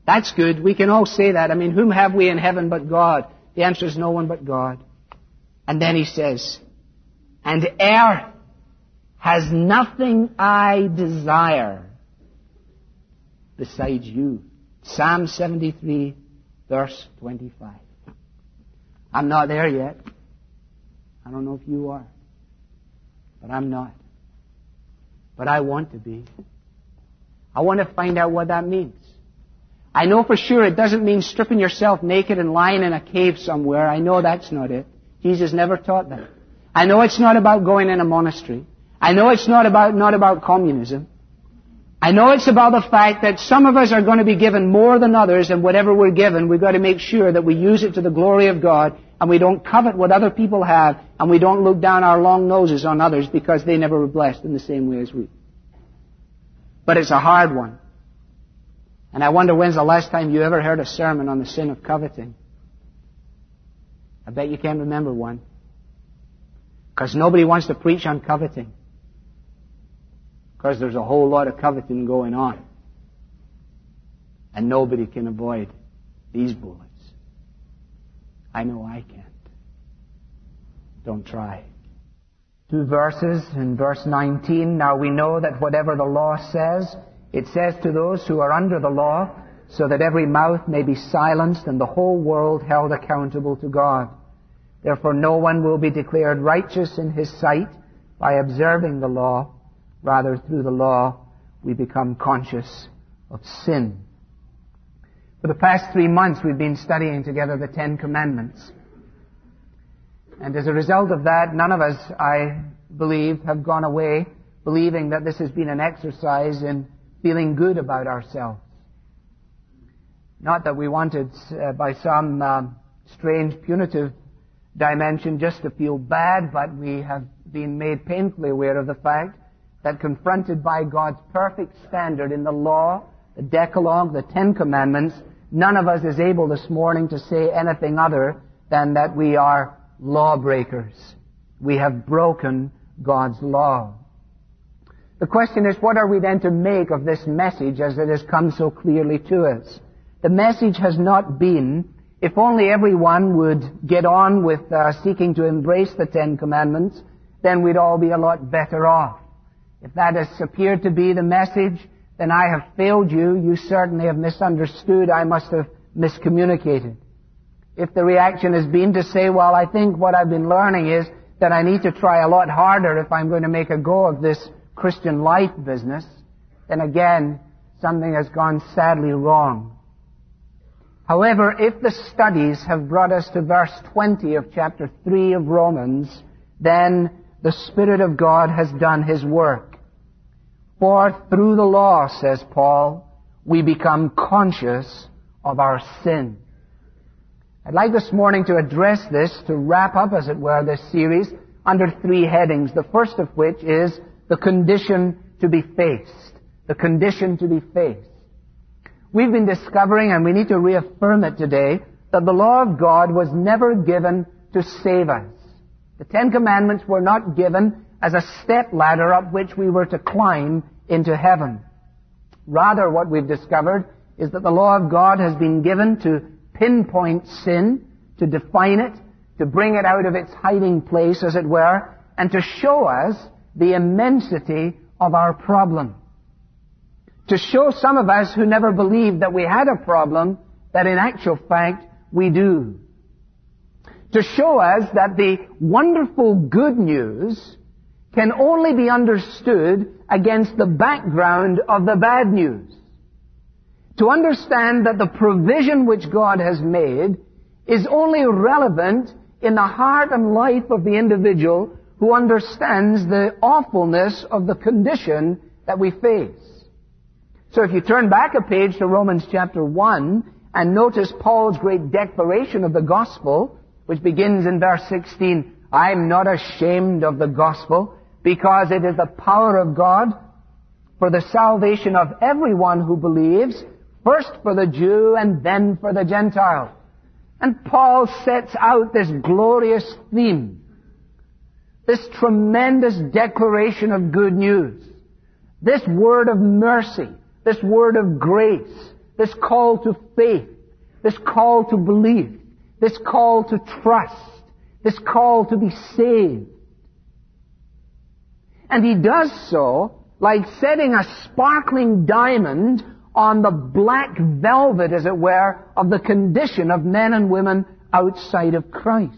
That's good. We can all say that. I mean, whom have we in heaven but God? The answer is no one but God. And then he says, and earth has nothing I desire besides you. Psalm 73, verse 25. I'm not there yet. I don't know if you are. But I'm not. But I want to be. I want to find out what that means. I know for sure it doesn't mean stripping yourself naked and lying in a cave somewhere. I know that's not it. Jesus never taught that. I know it's not about going in a monastery. I know it's not about communism. I know it's about the fact that some of us are going to be given more than others, and whatever we're given, we've got to make sure that we use it to the glory of God, and we don't covet what other people have, and we don't look down our long noses on others because they never were blessed in the same way as we. But it's a hard one. And I wonder when's the last time you ever heard a sermon on the sin of coveting. I bet you can't remember one. Because nobody wants to preach on coveting. Because there's a whole lot of coveting going on. And nobody can avoid these bullets. I know I can't. Don't try. 2 verses in verse 19. Now we know that whatever the law says, it says to those who are under the law, so that every mouth may be silenced and the whole world held accountable to God. Therefore no one will be declared righteous in his sight by observing the law. Rather, through the law, we become conscious of sin. For the past 3 months, we've been studying together the 10 Commandments. And as a result of that, none of us, I believe, have gone away believing that this has been an exercise in feeling good about ourselves. Not that we wanted, by some strange punitive dimension, just to feel bad, but we have been made painfully aware of the fact that confronted by God's perfect standard in the law, the Decalogue, the 10 Commandments, none of us is able this morning to say anything other than that we are lawbreakers. We have broken God's law. The question is, what are we then to make of this message as it has come so clearly to us? The message has not been, if only everyone would get on with seeking to embrace the 10 Commandments, then we'd all be a lot better off. If that has appeared to be the message, then I have failed you. You certainly have misunderstood. I must have miscommunicated. If the reaction has been to say, well, I think what I've been learning is that I need to try a lot harder if I'm going to make a go of this Christian life business, then again, something has gone sadly wrong. However, if the studies have brought us to verse 20 of chapter 3 of Romans, then the Spirit of God has done His work. For through the law, says Paul, we become conscious of our sin. I'd like this morning to address this, to wrap up, as it were, this series under 3 headings, the first of which is the condition to be faced. The condition to be faced. We've been discovering, and we need to reaffirm it today, that the law of God was never given to save us. The 10 Commandments were not given as a step ladder up which we were to climb into heaven. Rather, what we've discovered is that the law of God has been given to pinpoint sin, to define it, to bring it out of its hiding place, as it were, and to show us the immensity of our problem. To show some of us who never believed that we had a problem, that in actual fact we do. To show us that the wonderful good news can only be understood against the background of the bad news. To understand that the provision which God has made is only relevant in the heart and life of the individual who understands the awfulness of the condition that we face. So if you turn back a page to Romans chapter 1 and notice Paul's great declaration of the gospel, which begins in verse 16, I'm not ashamed of the gospel, because it is the power of God for the salvation of everyone who believes, first for the Jew and then for the Gentile. And Paul sets out this glorious theme, this tremendous declaration of good news, this word of mercy, this word of grace, this call to faith, this call to belief, this call to trust, this call to be saved. And he does so like setting a sparkling diamond on the black velvet, as it were, of the condition of men and women outside of Christ.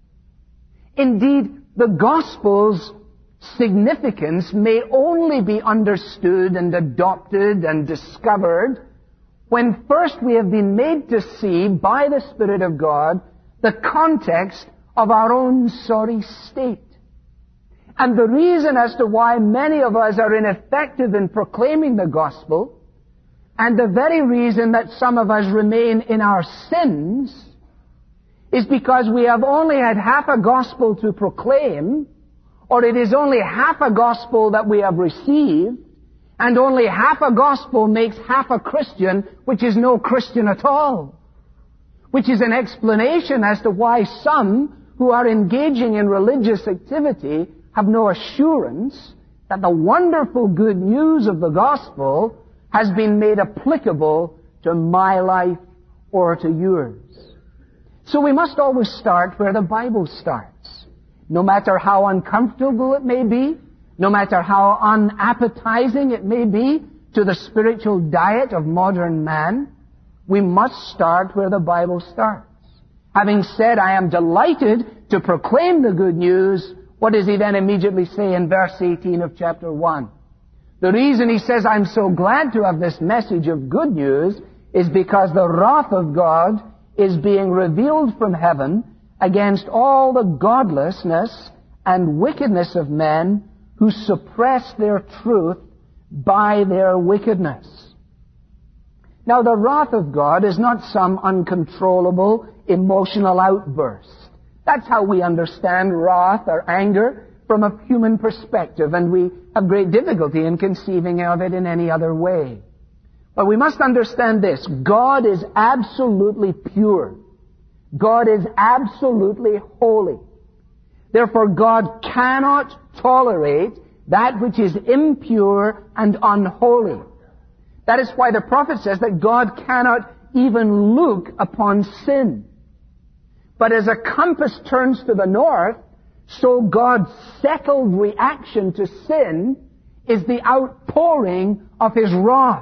Indeed, the gospel's significance may only be understood and adopted and discovered when first we have been made to see by the Spirit of God the context of our own sorry state. And the reason as to why many of us are ineffective in proclaiming the gospel, and the very reason that some of us remain in our sins, is because we have only had half a gospel to proclaim, or it is only half a gospel that we have received, and only half a gospel makes half a Christian, which is no Christian at all. Which is an explanation as to why some who are engaging in religious activity have no assurance that the wonderful good news of the gospel has been made applicable to my life or to yours. So we must always start where the Bible starts. No matter how uncomfortable it may be, no matter how unappetizing it may be to the spiritual diet of modern man, we must start where the Bible starts. Having said, I am delighted to proclaim the good news, what does he then immediately say in verse 18 of chapter 1? The reason he says, I'm so glad to have this message of good news is because the wrath of God is being revealed from heaven against all the godlessness and wickedness of men who suppress their truth by their wickedness. Now, the wrath of God is not some uncontrollable emotional outburst. That's how we understand wrath or anger from a human perspective, and we have great difficulty in conceiving of it in any other way. But we must understand this. God is absolutely pure. God is absolutely holy. Therefore, God cannot tolerate that which is impure and unholy. That is why the prophet says that God cannot even look upon sin. But as a compass turns to the north, so God's settled reaction to sin is the outpouring of His wrath.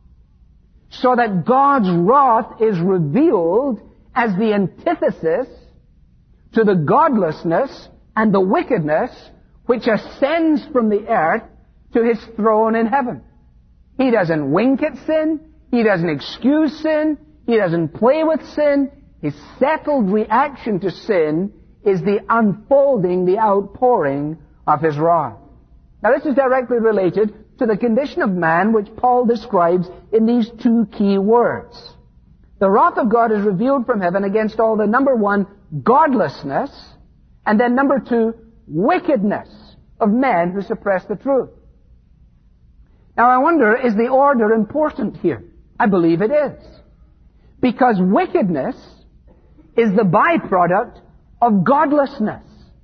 So that God's wrath is revealed as the antithesis to the godlessness and the wickedness which ascends from the earth to His throne in heaven. He doesn't wink at sin. He doesn't excuse sin. He doesn't play with sin. His settled reaction to sin is the unfolding, the outpouring of His wrath. Now this is directly related to the condition of man which Paul describes in these two key words. The wrath of God is revealed from heaven against all the, number one, godlessness, and then number two, wickedness of men who suppress the truth. Now I wonder, is the order important here? I believe it is. Because wickedness is the byproduct of godlessness.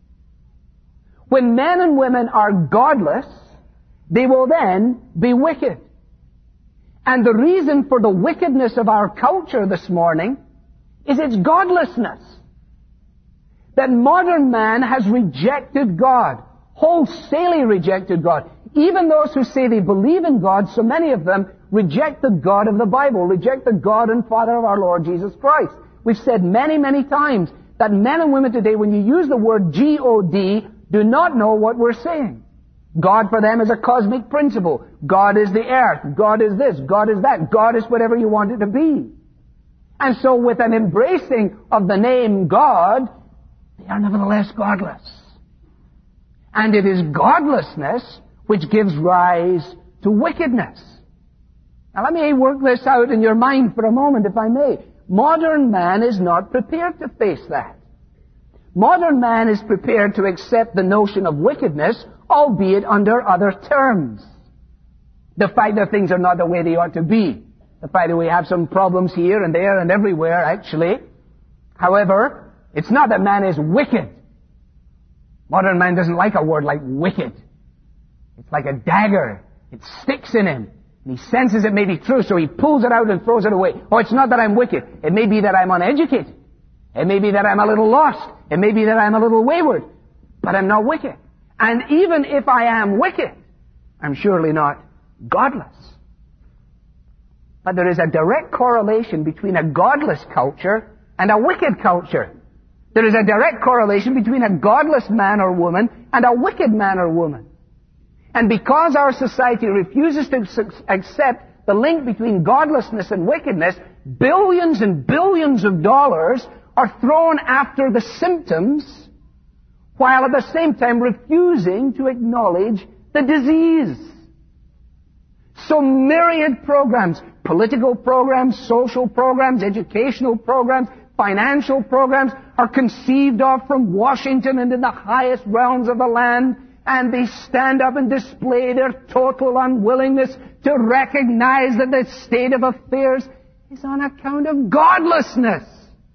When men and women are godless, they will then be wicked. And the reason for the wickedness of our culture this morning is its godlessness. That modern man has rejected God, wholesalely rejected God. Even those who say they believe in God, so many of them reject the God of the Bible, reject the God and Father of our Lord Jesus Christ. We've said many, many times that men and women today, when you use the word G-O-D, do not know what we're saying. God for them is a cosmic principle. God is the earth. God is this. God is that. God is whatever you want it to be. And so with an embracing of the name God, they are nevertheless godless. And it is godlessness which gives rise to wickedness. Now let me work this out in your mind for a moment, if I may. Modern man is not prepared to face that. Modern man is prepared to accept the notion of wickedness, albeit under other terms. The fact that things are not the way they ought to be. The fact that we have some problems here and there and everywhere, actually. However, it's not that man is wicked. Modern man doesn't like a word like wicked. It's like a dagger. It sticks in him. And he senses it may be true, so he pulls it out and throws it away. Oh, it's not that I'm wicked. It may be that I'm uneducated. It may be that I'm a little lost. It may be that I'm a little wayward. But I'm not wicked. And even if I am wicked, I'm surely not godless. But there is a direct correlation between a godless culture and a wicked culture. There is a direct correlation between a godless man or woman and a wicked man or woman. And because our society refuses to accept the link between godlessness and wickedness, billions and billions of dollars are thrown after the symptoms, while at the same time refusing to acknowledge the disease. So myriad programs, political programs, social programs, educational programs, financial programs are conceived of from Washington and in the highest realms of the land, and they stand up and display their total unwillingness to recognize that the state of affairs is on account of godlessness.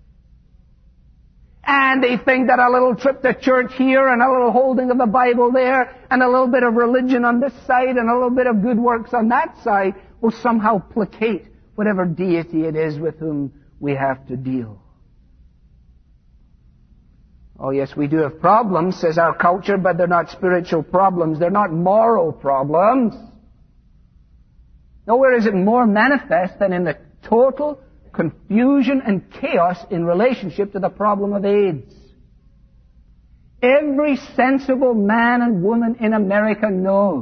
And they think that a little trip to church here and a little holding of the Bible there and a little bit of religion on this side and a little bit of good works on that side will somehow placate whatever deity it is with whom we have to deal. Oh yes, we do have problems, says our culture, but they're not spiritual problems. They're not moral problems. Nowhere is it more manifest than in the total confusion and chaos in relationship to the problem of AIDS. Every sensible man and woman in America knows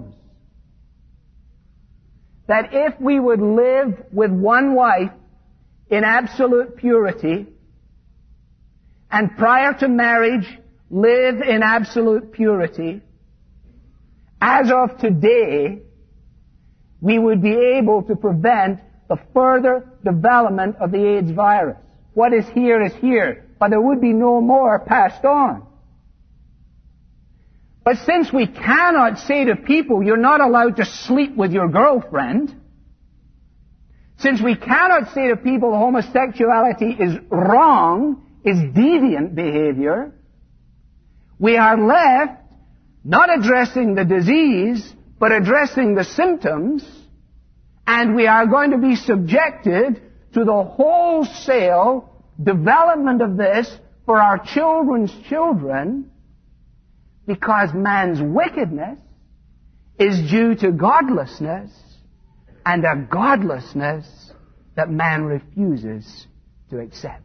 that if we would live with one wife in absolute purity, and prior to marriage live in absolute purity, as of today, we would be able to prevent the further development of the AIDS virus. What is here, but there would be no more passed on. But since we cannot say to people, you're not allowed to sleep with your girlfriend, since we cannot say to people homosexuality is wrong, is deviant behavior, we are left not addressing the disease, but addressing the symptoms, and we are going to be subjected to the wholesale development of this for our children's children, because man's wickedness is due to godlessness, and a godlessness that man refuses to accept.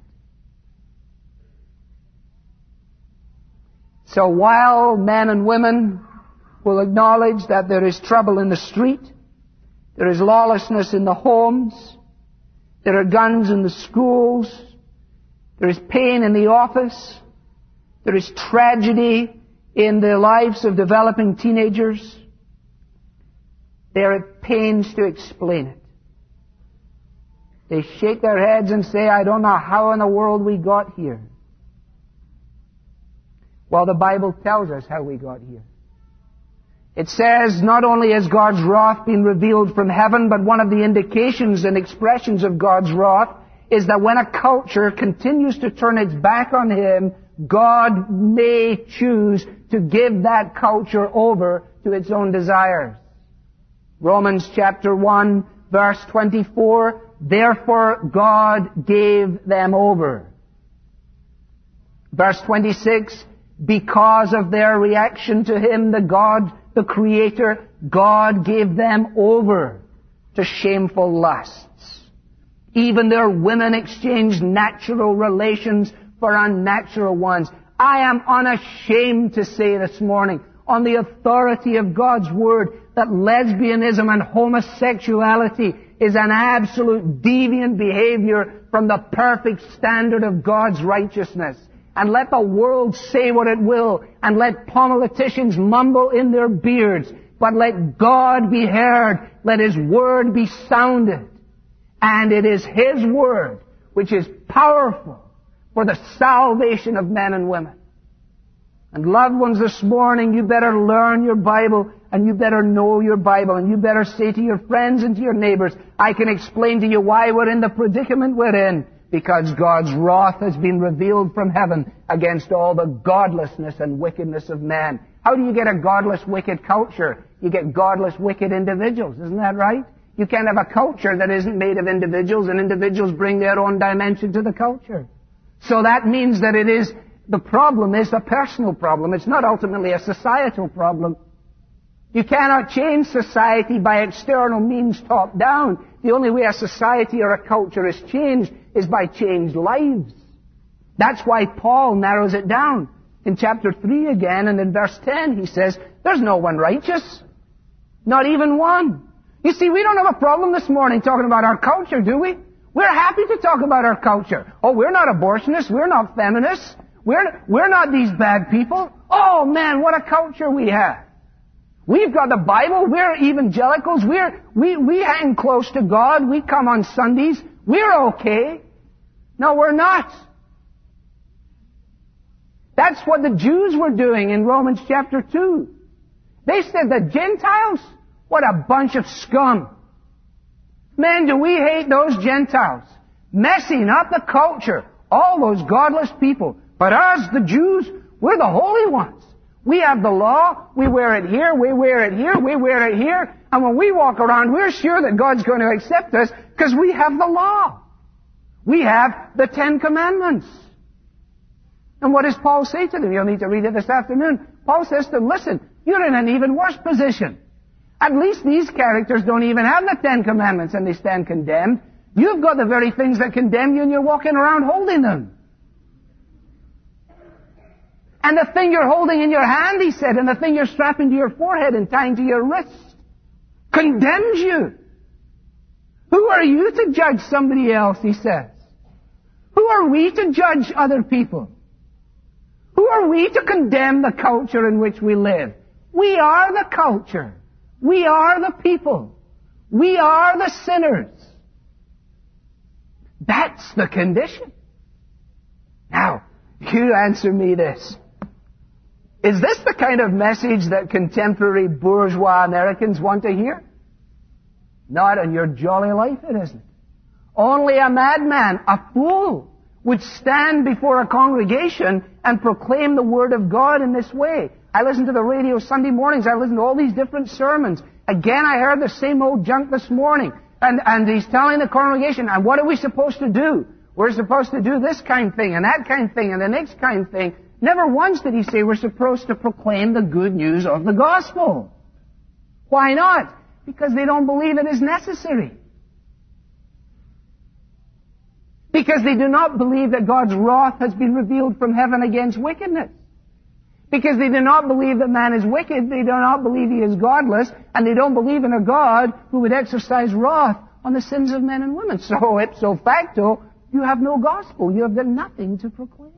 So while men and women will acknowledge that there is trouble in the street, there is lawlessness in the homes, there are guns in the schools, there is pain in the office, there is tragedy in the lives of developing teenagers, they are at pains to explain it. They shake their heads and say, I don't know how in the world we got here. Well, the Bible tells us how we got here. It says, not only has God's wrath been revealed from heaven, but one of the indications and expressions of God's wrath is that when a culture continues to turn its back on Him, God may choose to give that culture over to its own desires. Romans chapter 1, verse 24, therefore God gave them over. Verse 26, because of their reaction to Him, the Creator, God gave them over to shameful lusts. Even their women exchanged natural relations for unnatural ones. I am unashamed to say this morning, on the authority of God's Word, that lesbianism and homosexuality is an absolute deviant behavior from the perfect standard of God's righteousness. And let the world say what it will, and let politicians mumble in their beards, but let God be heard, let His Word be sounded. And it is His Word which is powerful for the salvation of men and women. And loved ones, this morning, you better learn your Bible, and you better know your Bible, and you better say to your friends and to your neighbors, I can explain to you why we're in the predicament we're in. Because God's wrath has been revealed from heaven against all the godlessness and wickedness of man. How do you get a godless, wicked culture? You get godless, wicked individuals. Isn't that right? You can't have a culture that isn't made of individuals, and individuals bring their own dimension to the culture. So that means that the problem is a personal problem. It's not ultimately a societal problem. You cannot change society by external means top down. The only way a society or a culture is changed is by changed lives. That's why Paul narrows it down. In chapter 3 again, and in verse 10, he says, there's no one righteous. Not even one. You see, we don't have a problem this morning talking about our culture, do we? We're happy to talk about our culture. Oh, we're not abortionists. We're not feminists. We're not these bad people. Oh, man, what a culture we have. We've got the Bible. We're evangelicals. We hang close to God. We come on Sundays. We're okay. No, we're not. That's what the Jews were doing in Romans chapter 2. They said the Gentiles, what a bunch of scum. Man, do we hate those Gentiles. Messing up the culture. All those godless people. But us, the Jews, we're the holy ones. We have the law. We wear it here. We wear it here. We wear it here. And when we walk around, we're sure that God's going to accept us because we have the law. We have the 10 Commandments. And what does Paul say to them? You'll need to read it this afternoon. Paul says to them, listen, you're in an even worse position. At least these characters don't even have the 10 Commandments and they stand condemned. You've got the very things that condemn you and you're walking around holding them. And the thing you're holding in your hand, he said, and the thing you're strapping to your forehead and tying to your wrist condemns you. Who are you to judge somebody else, he says? Who are we to judge other people? Who are we to condemn the culture in which we live? We are the culture. We are the people. We are the sinners. That's the condition. Now, you answer me this. Is this the kind of message that contemporary bourgeois Americans want to hear? Not in your jolly life, it isn't. Only a madman, a fool, would stand before a congregation and proclaim the Word of God in this way. I listen to the radio Sunday mornings. I listen to all these different sermons. Again, I heard the same old junk this morning. And he's telling the congregation, and what are we supposed to do? We're supposed to do this kind of thing, and that kind of thing, and the next kind of thing. Never once did he say we're supposed to proclaim the good news of the gospel. Why not? Because they don't believe it is necessary. Because they do not believe that God's wrath has been revealed from heaven against wickedness. Because they do not believe that man is wicked, they do not believe he is godless, and they don't believe in a God who would exercise wrath on the sins of men and women. So, ipso facto, you have no gospel. You have got nothing to proclaim.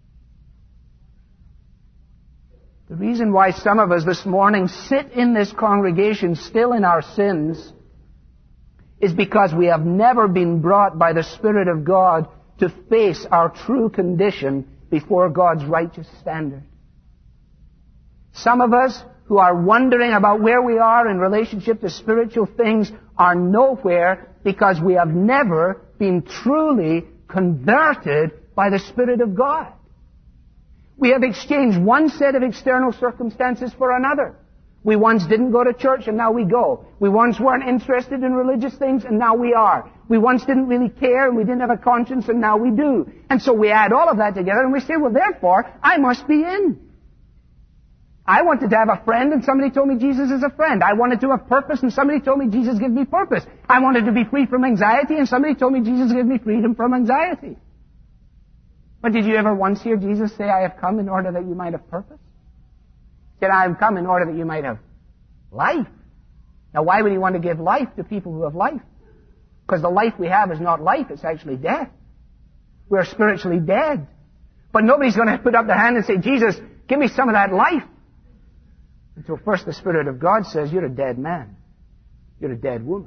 The reason why some of us this morning sit in this congregation still in our sins is because we have never been brought by the Spirit of God to face our true condition before God's righteous standard. Some of us who are wondering about where we are in relationship to spiritual things are nowhere because we have never been truly converted by the Spirit of God. We have exchanged one set of external circumstances for another. We once didn't go to church and now we go. We once weren't interested in religious things and now we are. We once didn't really care and we didn't have a conscience and now we do. And so we add all of that together and we say, well, therefore, I must be in. I wanted to have a friend and somebody told me Jesus is a friend. I wanted to have purpose and somebody told me Jesus gives me purpose. I wanted to be free from anxiety and somebody told me Jesus gives me freedom from anxiety. But did you ever once hear Jesus say, I have come in order that you might have purpose? He said, I have come in order that you might have life. Now why would he want to give life to people who have life? Because the life we have is not life, it's actually death. We're spiritually dead. But nobody's going to put up their hand and say, Jesus, give me some of that life. Until first the Spirit of God says, you're a dead man. You're a dead woman.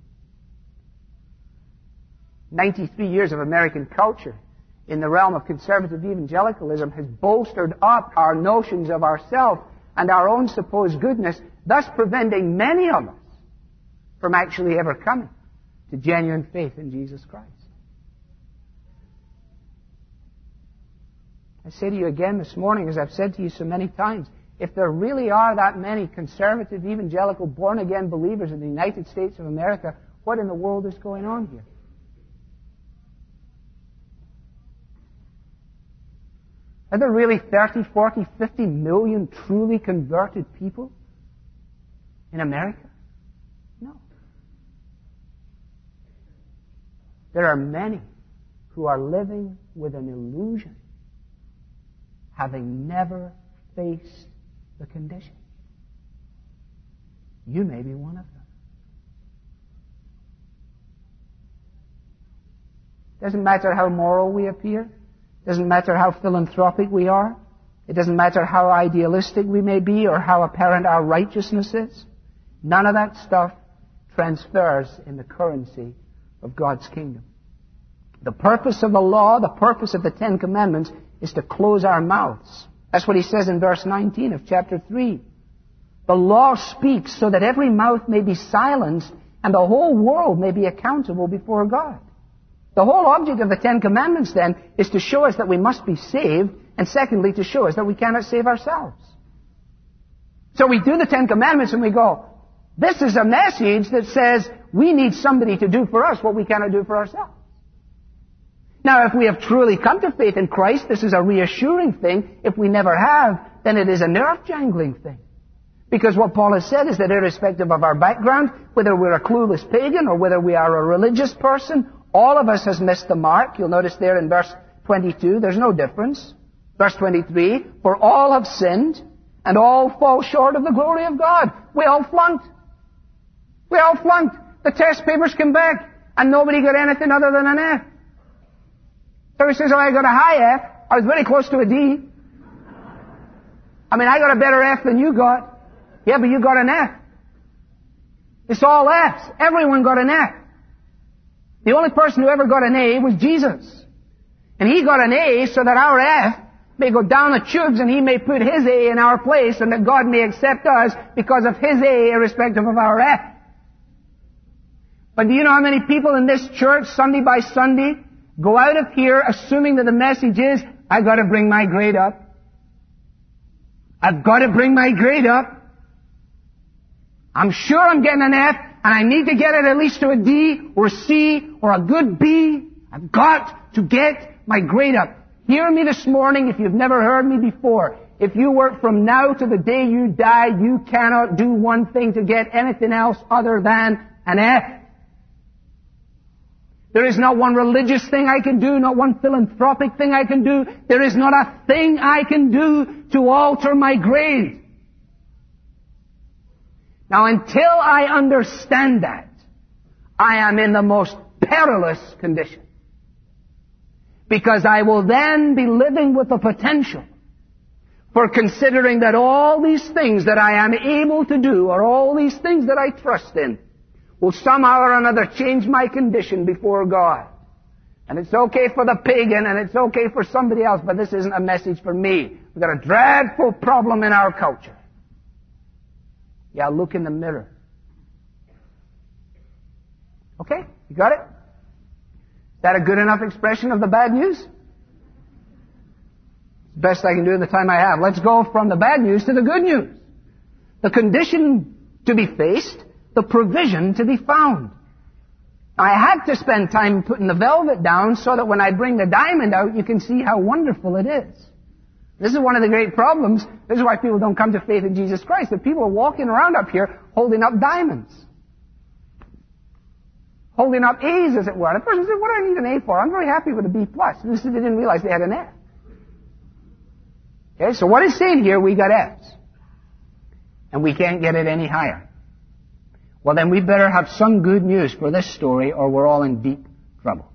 93 years of American culture in the realm of conservative evangelicalism has bolstered up our notions of ourselves and our own supposed goodness, thus preventing many of us from actually ever coming to genuine faith in Jesus Christ. I say to you again this morning, as I've said to you so many times, if there really are that many conservative, evangelical, born-again believers in the United States of America, what in the world is going on here? Are there really 30, 40, 50 million truly converted people in America? No. There are many who are living with an illusion, having never faced the condition. You may be one of them. Doesn't matter how moral we appear. Doesn't matter how philanthropic we are. It doesn't matter how idealistic we may be or how apparent our righteousness is. None of that stuff transfers in the currency of God's kingdom. The purpose of the law, the purpose of the Ten Commandments, is to close our mouths. That's what he says in verse 19 of chapter 3. The law speaks so that every mouth may be silenced and the whole world may be accountable before God. The whole object of the Ten Commandments, then, is to show us that we must be saved, and secondly, to show us that we cannot save ourselves. So we do the Ten Commandments and we go, this is a message that says we need somebody to do for us what we cannot do for ourselves. Now, if we have truly come to faith in Christ, this is a reassuring thing. If we never have, then it is a nerve-jangling thing. Because what Paul has said is that irrespective of our background, whether we're a clueless pagan or whether we are a religious person, all of us has missed the mark. You'll notice there in verse 22, there's no difference. Verse 23, for all have sinned and all fall short of the glory of God. We all flunked. We all flunked. The test papers came back and nobody got anything other than an F. So he says, oh, I got a high F. I was very close to a D. I mean, I got a better F than you got. Yeah, but you got an F. It's all Fs. Everyone got an F. The only person who ever got an A was Jesus. And he got an A so that our F may go down the tubes and he may put his A in our place and that God may accept us because of his A irrespective of our F. But do you know how many people in this church, Sunday by Sunday, go out of here assuming that the message is, I've got to bring my grade up. I've got to bring my grade up. I'm sure I'm getting an F, and I need to get it at least to a D or a C or a good B. I've got to get my grade up. Hear me this morning if you've never heard me before. If you work from now to the day you die, you cannot do one thing to get anything else other than an F. There is not one religious thing I can do, not one philanthropic thing I can do. There is not a thing I can do to alter my grade. Now, until I understand that, I am in the most perilous condition. Because I will then be living with the potential for considering that all these things that I am able to do, or all these things that I trust in, will somehow or another change my condition before God. And it's okay for the pagan, and it's okay for somebody else, but this isn't a message for me. We've got a dreadful problem in our culture. Yeah, look in the mirror. Okay? You got it? Is that a good enough expression of the bad news? It's the best I can do in the time I have. Let's go from the bad news to the good news. The condition to be faced, the provision to be found. I had to spend time putting the velvet down so that when I bring the diamond out, you can see how wonderful it is. This is one of the great problems. This is why people don't come to faith in Jesus Christ. That people are walking around up here holding up diamonds. Holding up A's, as it were. And the person said, what do I need an A for? I'm very happy with a B+. And they didn't realize they had an F. Okay, so what is saying here? We got F's. And we can't get it any higher. Well, then we better have some good news for this story or we're all in deep trouble.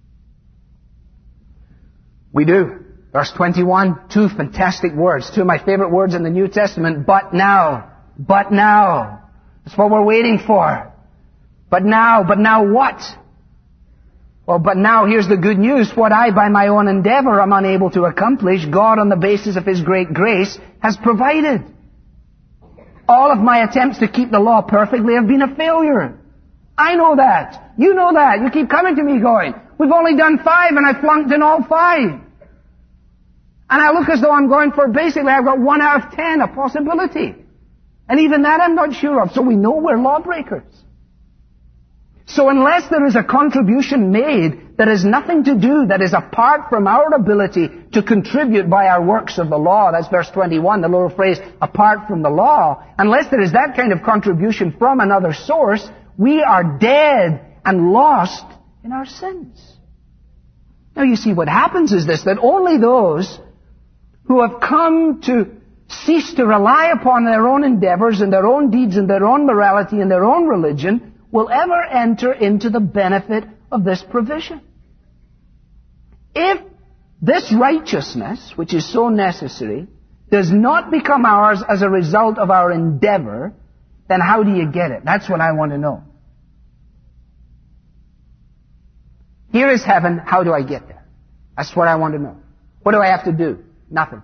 We do. Verse 21, two fantastic words, two of my favorite words in the New Testament, but now. But now. That's what we're waiting for. But now what? Well, but now here's the good news. What I, by my own endeavor, am unable to accomplish, God, on the basis of His great grace, has provided. All of my attempts to keep the law perfectly have been a failure. I know that. You know that. You keep coming to me going, we've only done 5 and I flunked in all 5. And I look as though I'm going for, basically, I've got 1 out of 10, a possibility. And even that I'm not sure of. So we know we're lawbreakers. So unless there is a contribution made that has nothing to do, that is apart from our ability to contribute by our works of the law, that's verse 21, the little phrase, apart from the law, unless there is that kind of contribution from another source, we are dead and lost in our sins. Now you see, what happens is this, that only those who have come to cease to rely upon their own endeavors and their own deeds and their own morality and their own religion will ever enter into the benefit of this provision. If this righteousness, which is so necessary, does not become ours as a result of our endeavor, then how do you get it? That's what I want to know. Here is heaven, how do I get there? That's what I want to know. What do I have to do? Nothing.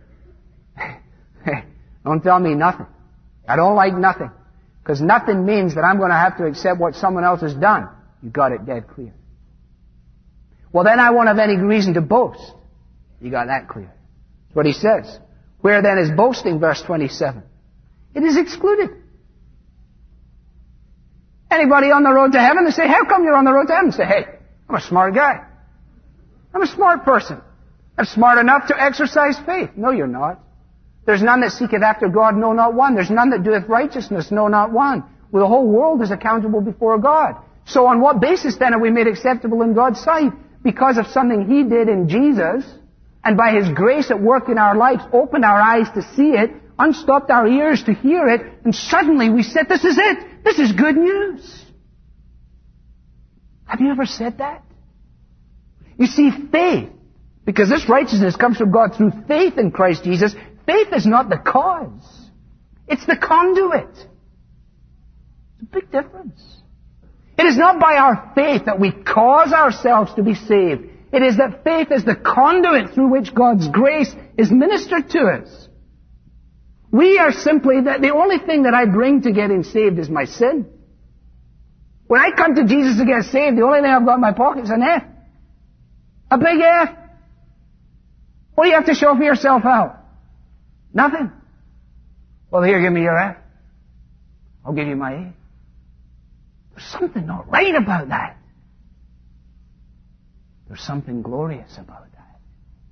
Don't tell me nothing. I don't like nothing. Because nothing means that I'm going to have to accept what someone else has done. You got it dead clear. Well, then I won't have any reason to boast. You got that clear. That's what he says. Where then is boasting, verse 27? It is excluded. Anybody on the road to heaven, they say, how come you're on the road to heaven? Say, hey, I'm a smart guy. I'm a smart person. I'm smart enough to exercise faith. No, you're not. There's none that seeketh after God, no, not one. There's none that doeth righteousness, no, not one. Well, the whole world is accountable before God. So on what basis then are we made acceptable in God's sight? Because of something He did in Jesus, and by His grace at work in our lives, opened our eyes to see it, unstopped our ears to hear it, and suddenly we said, this is it. This is good news. Have you ever said that? You see, faith, because this righteousness comes from God through faith in Christ Jesus, faith is not the cause. It's the conduit. It's a big difference. It is not by our faith that we cause ourselves to be saved. It is that faith is the conduit through which God's grace is ministered to us. We are simply, the only thing that I bring to getting saved is my sin. When I come to Jesus to get saved, the only thing I've got in my pocket is an F. A big F. What do you have to show for yourself out? Nothing. Well, here, give me your F. I'll give you my A. There's something not right about that. There's something glorious about that.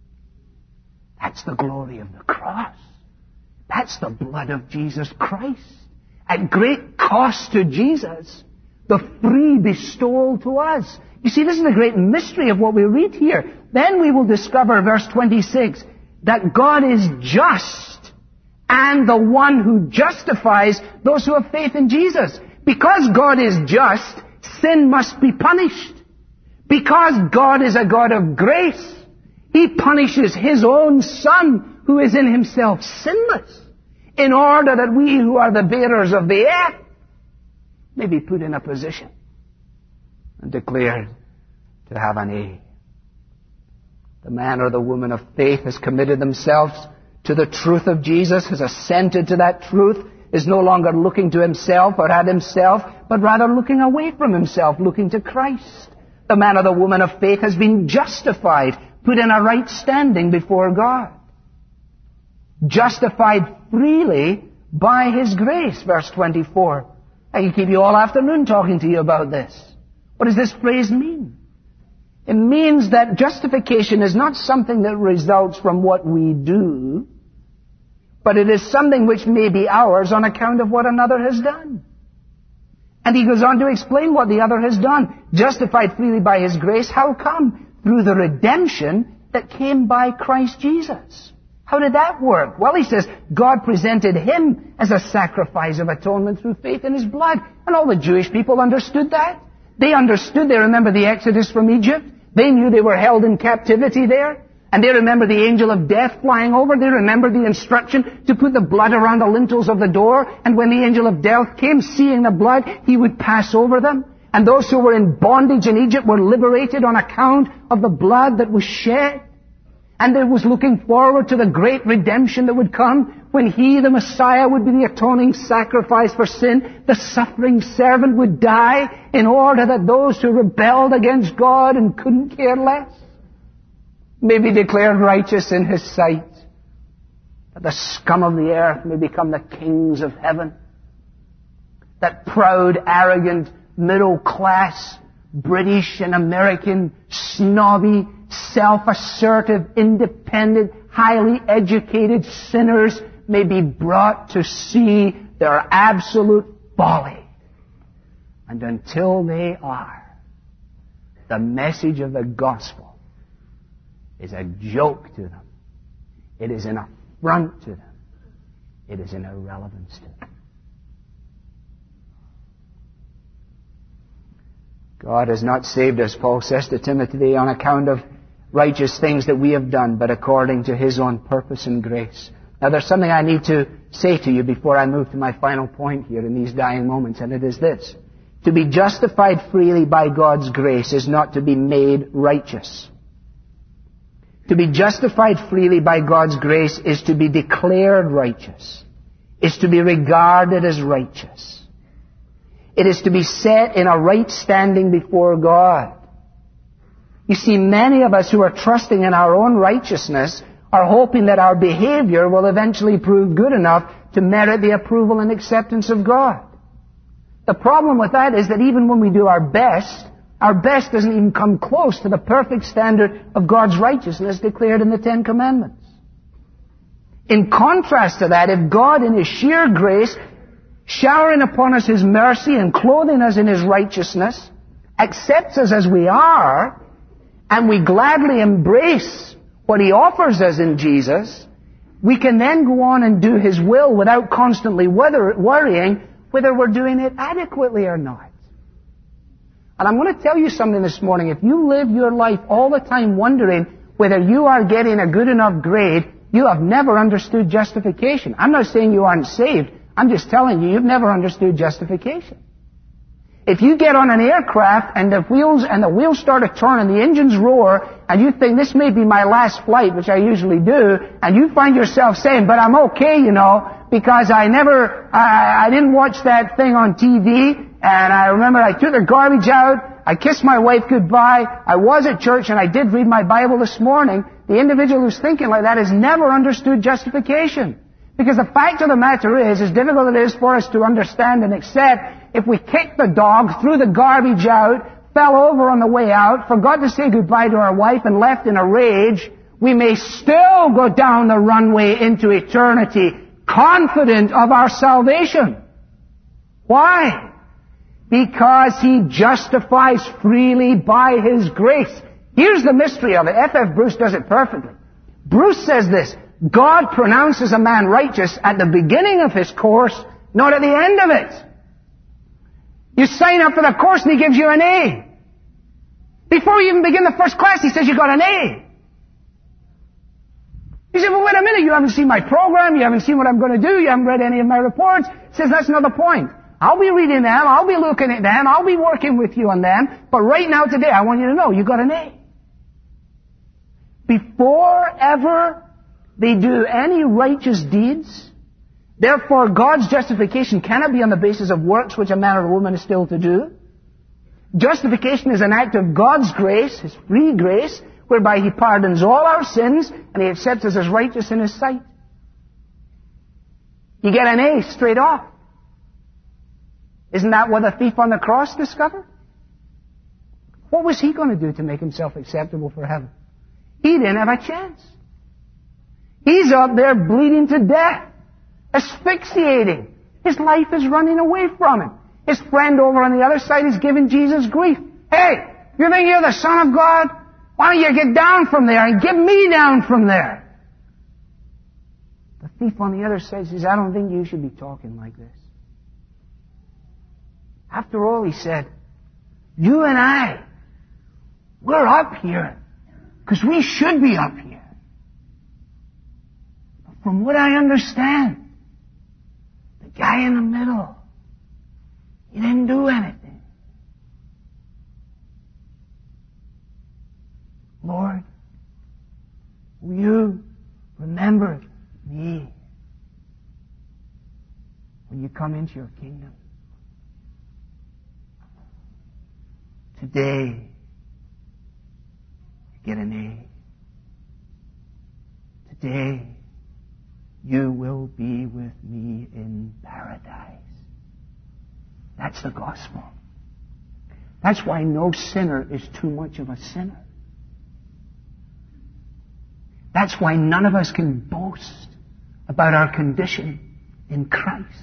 That's the glory of the cross. That's the blood of Jesus Christ. At great cost to Jesus, the free bestowal to us. You see, this is the great mystery of what we read here. Then we will discover, verse 26, that God is just and the one who justifies those who have faith in Jesus. Because God is just, sin must be punished. Because God is a God of grace, He punishes His own Son, who is in Himself sinless, in order that we who are the bearers of the F may be put in a position and declared to have an A. The man or the woman of faith has committed themselves to the truth of Jesus, has assented to that truth, is no longer looking to himself or at himself, but rather looking away from himself, looking to Christ. The man or the woman of faith has been justified, put in a right standing before God. Justified freely by His grace, verse 24. I can keep you all afternoon talking to you about this. What does this phrase mean? It means that justification is not something that results from what we do, but it is something which may be ours on account of what another has done. And he goes on to explain what the other has done. Justified freely by His grace. How come? Through the redemption that came by Christ Jesus. How did that work? Well, he says, God presented Him as a sacrifice of atonement through faith in His blood. And all the Jewish people understood that. They understood. They remember the Exodus from Egypt. They knew they were held in captivity there. And they remember the angel of death flying over. They remember the instruction to put the blood around the lintels of the door. And when the angel of death came, seeing the blood, he would pass over them. And those who were in bondage in Egypt were liberated on account of the blood that was shed. And they was looking forward to the great redemption that would come when He, the Messiah, would be the atoning sacrifice for sin. The suffering servant would die in order that those who rebelled against God and couldn't care less may be declared righteous in His sight, that the scum of the earth may become the kings of heaven, that proud, arrogant, middle-class, British and American, snobby, self-assertive, independent, highly educated sinners may be brought to see their absolute folly. And until they are, the message of the gospel is a joke to them. It is an affront to them. It is an irrelevance to them. God has not saved us, Paul says to Timothy, on account of righteous things that we have done, but according to His own purpose and grace. Now there's something I need to say to you before I move to my final point here in these dying moments, and it is this. To be justified freely by God's grace is not to be made righteous. To be justified freely by God's grace is to be declared righteous, is to be regarded as righteous. It is to be set in a right standing before God. You see, many of us who are trusting in our own righteousness are hoping that our behavior will eventually prove good enough to merit the approval and acceptance of God. The problem with that is that even when we do our best doesn't even come close to the perfect standard of God's righteousness declared in the Ten Commandments. In contrast to that, if God in His sheer grace, showering upon us His mercy and clothing us in His righteousness, accepts us as we are, and we gladly embrace what He offers us in Jesus, we can then go on and do His will without constantly worrying whether we're doing it adequately or not. And I'm going to tell you something this morning. If you live your life all the time wondering whether you are getting a good enough grade, you have never understood justification. I'm not saying you aren't saved. I'm just telling you, you've never understood justification. If you get on an aircraft and the wheels start to turn and the engines roar and you think this may be my last flight, which I usually do, and you find yourself saying, but I'm okay, because I didn't watch that thing on TV, and I remember I took the garbage out, I kissed my wife goodbye, I was at church and I did read my Bible this morning. The individual who's thinking like that has never understood justification. Because the fact of the matter is, as difficult it is for us to understand and accept, if we kicked the dog, threw the garbage out, fell over on the way out, forgot to say goodbye to our wife and left in a rage, we may still go down the runway into eternity, confident of our salvation. Why? Because He justifies freely by His grace. Here's the mystery of it. F.F. Bruce does it perfectly. Bruce says this, God pronounces a man righteous at the beginning of his course, not at the end of it. You sign up for the course and He gives you an A. Before you even begin the first class, He says you got an A. You say, well, wait a minute, you haven't seen my program, you haven't seen what I'm going to do, you haven't read any of my reports. He says, that's not the point. I'll be reading them, I'll be looking at them, I'll be working with you on them, but right now, today, I want you to know you got an A. Before ever they do any righteous deeds, therefore God's justification cannot be on the basis of works which a man or woman is still to do. Justification is an act of God's grace, His free grace, whereby He pardons all our sins and He accepts us as righteous in His sight. You get an A straight off. Isn't that what the thief on the cross discovered? What was he going to do to make himself acceptable for heaven? He didn't have a chance. He's up there bleeding to death, asphyxiating. His life is running away from him. His friend over on the other side is giving Jesus grief. Hey, you think you're the Son of God? Why don't you get down from there and get me down from there? The thief on the other side says, I don't think you should be talking like this. After all, he said, you and I, we're up here because we should be up here. But from what I understand, the guy in the middle, he didn't do anything. Lord, will you remember me when you come into your kingdom? Today, you get an A. today you will be with me in paradise. That's the gospel. That's why no sinner is too much of a sinner. That's why none of us can boast about our condition in Christ.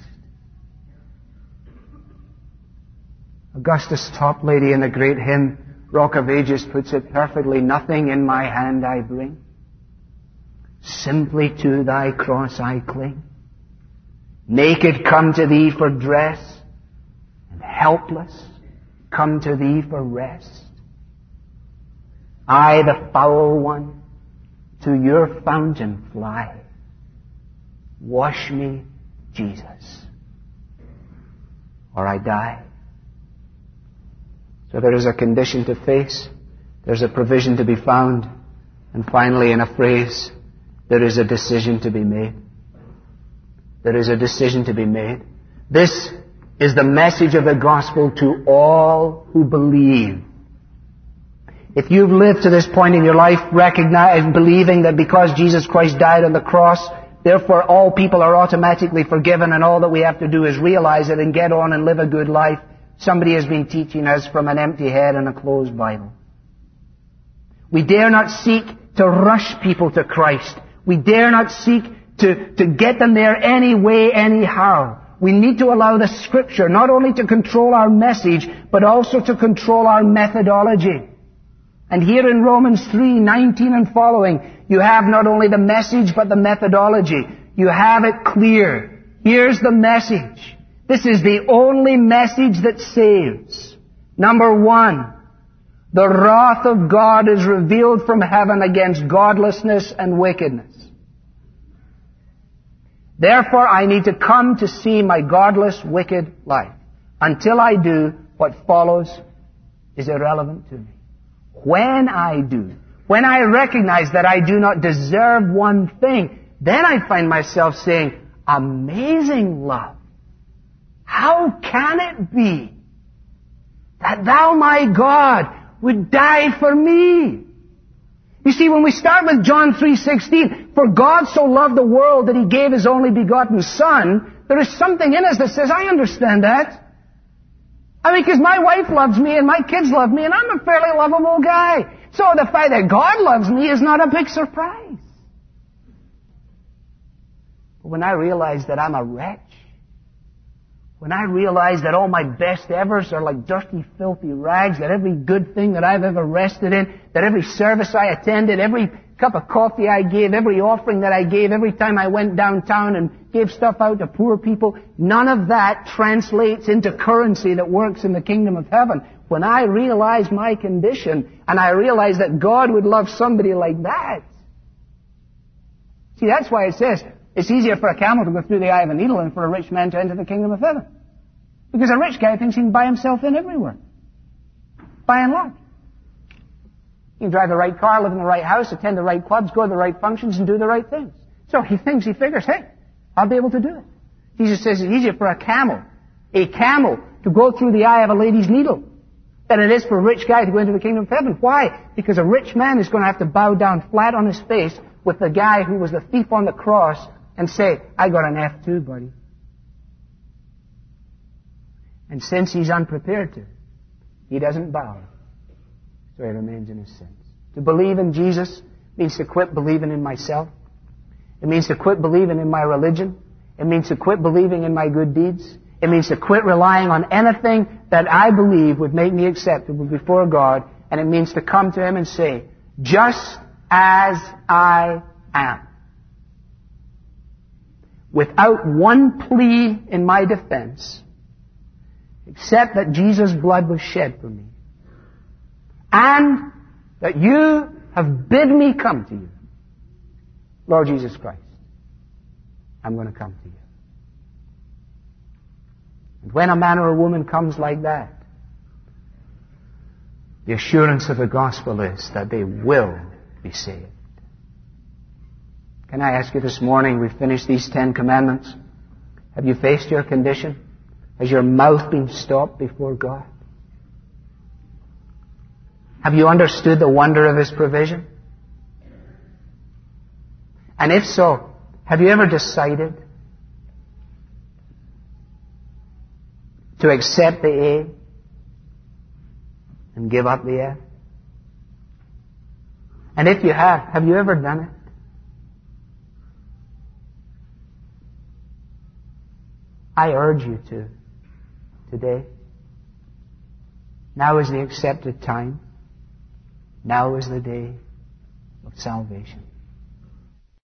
Augustus Toplady in the great hymn, Rock of Ages, puts it perfectly. Nothing in my hand I bring. Simply to thy cross I cling. Naked come to thee for dress, and helpless come to thee for rest. I, the foul one, to your fountain fly. Wash me, Jesus, or I die. So there is a condition to face, there's a provision to be found, and finally, in a phrase, there is a decision to be made. There is a decision to be made. This is the message of the gospel to all who believe. If you've lived to this point in your life believing that because Jesus Christ died on the cross, therefore all people are automatically forgiven and all that we have to do is realize it and get on and live a good life, somebody has been teaching us from an empty head and a closed Bible. We dare not seek to rush people to Christ. We dare not seek to get them there any way, anyhow. We need to allow the Scripture not only to control our message, but also to control our methodology. And here in Romans 3:19 and following, you have not only the message, but the methodology. You have it clear. Here's the message. This is the only message that saves. Number one, the wrath of God is revealed from heaven against godlessness and wickedness. Therefore, I need to come to see my godless, wicked life. Until I do, what follows is irrelevant to me. When I do, when I recognize that I do not deserve one thing, then I find myself saying, amazing love. How can it be that thou, my God, would die for me? You see, when we start with John 3:16, for God so loved the world that He gave His only begotten Son, there is something in us that says, I understand that. I mean, because my wife loves me and my kids love me and I'm a fairly lovable guy. So the fact that God loves me is not a big surprise. But when I realize that I'm a wretch, when I realize that all my best evers are like dirty, filthy rags, that every good thing that I've ever rested in, that every service I attended, every cup of coffee I gave, every offering that I gave, every time I went downtown and gave stuff out to poor people, none of that translates into currency that works in the kingdom of heaven. When I realize my condition, and I realize that God would love somebody like that. See, that's why it says, it's easier for a camel to go through the eye of a needle than for a rich man to enter the kingdom of heaven. Because a rich guy thinks he can buy himself in everywhere. By and large. He can drive the right car, live in the right house, attend the right clubs, go to the right functions, and do the right things. So he figures, hey, I'll be able to do it. Jesus says it's easier for a camel to go through the eye of a lady's needle than it is for a rich guy to go into the kingdom of heaven. Why? Because a rich man is going to have to bow down flat on his face with the guy who was the thief on the cross and say, I got an F too, buddy. And since he's unprepared to, he doesn't bow. So he remains in his sins. To believe in Jesus means to quit believing in myself. It means to quit believing in my religion. It means to quit believing in my good deeds. It means to quit relying on anything that I believe would make me acceptable before God. And it means to come to Him and say, just as I am. Without one plea in my defense, except that Jesus' blood was shed for me. And that you have bid me come to you. Lord Jesus Christ, I'm going to come to you. And when a man or a woman comes like that, the assurance of the gospel is that they will be saved. Can I ask you this morning, we've finished these 10 commandments. Have you faced your condition? Has your mouth been stopped before God? Have you understood the wonder of His provision? And if so, have you ever decided to accept the A and give up the F? And if you have you ever done it? I urge you to today. Now is the accepted time. Now is the day of salvation.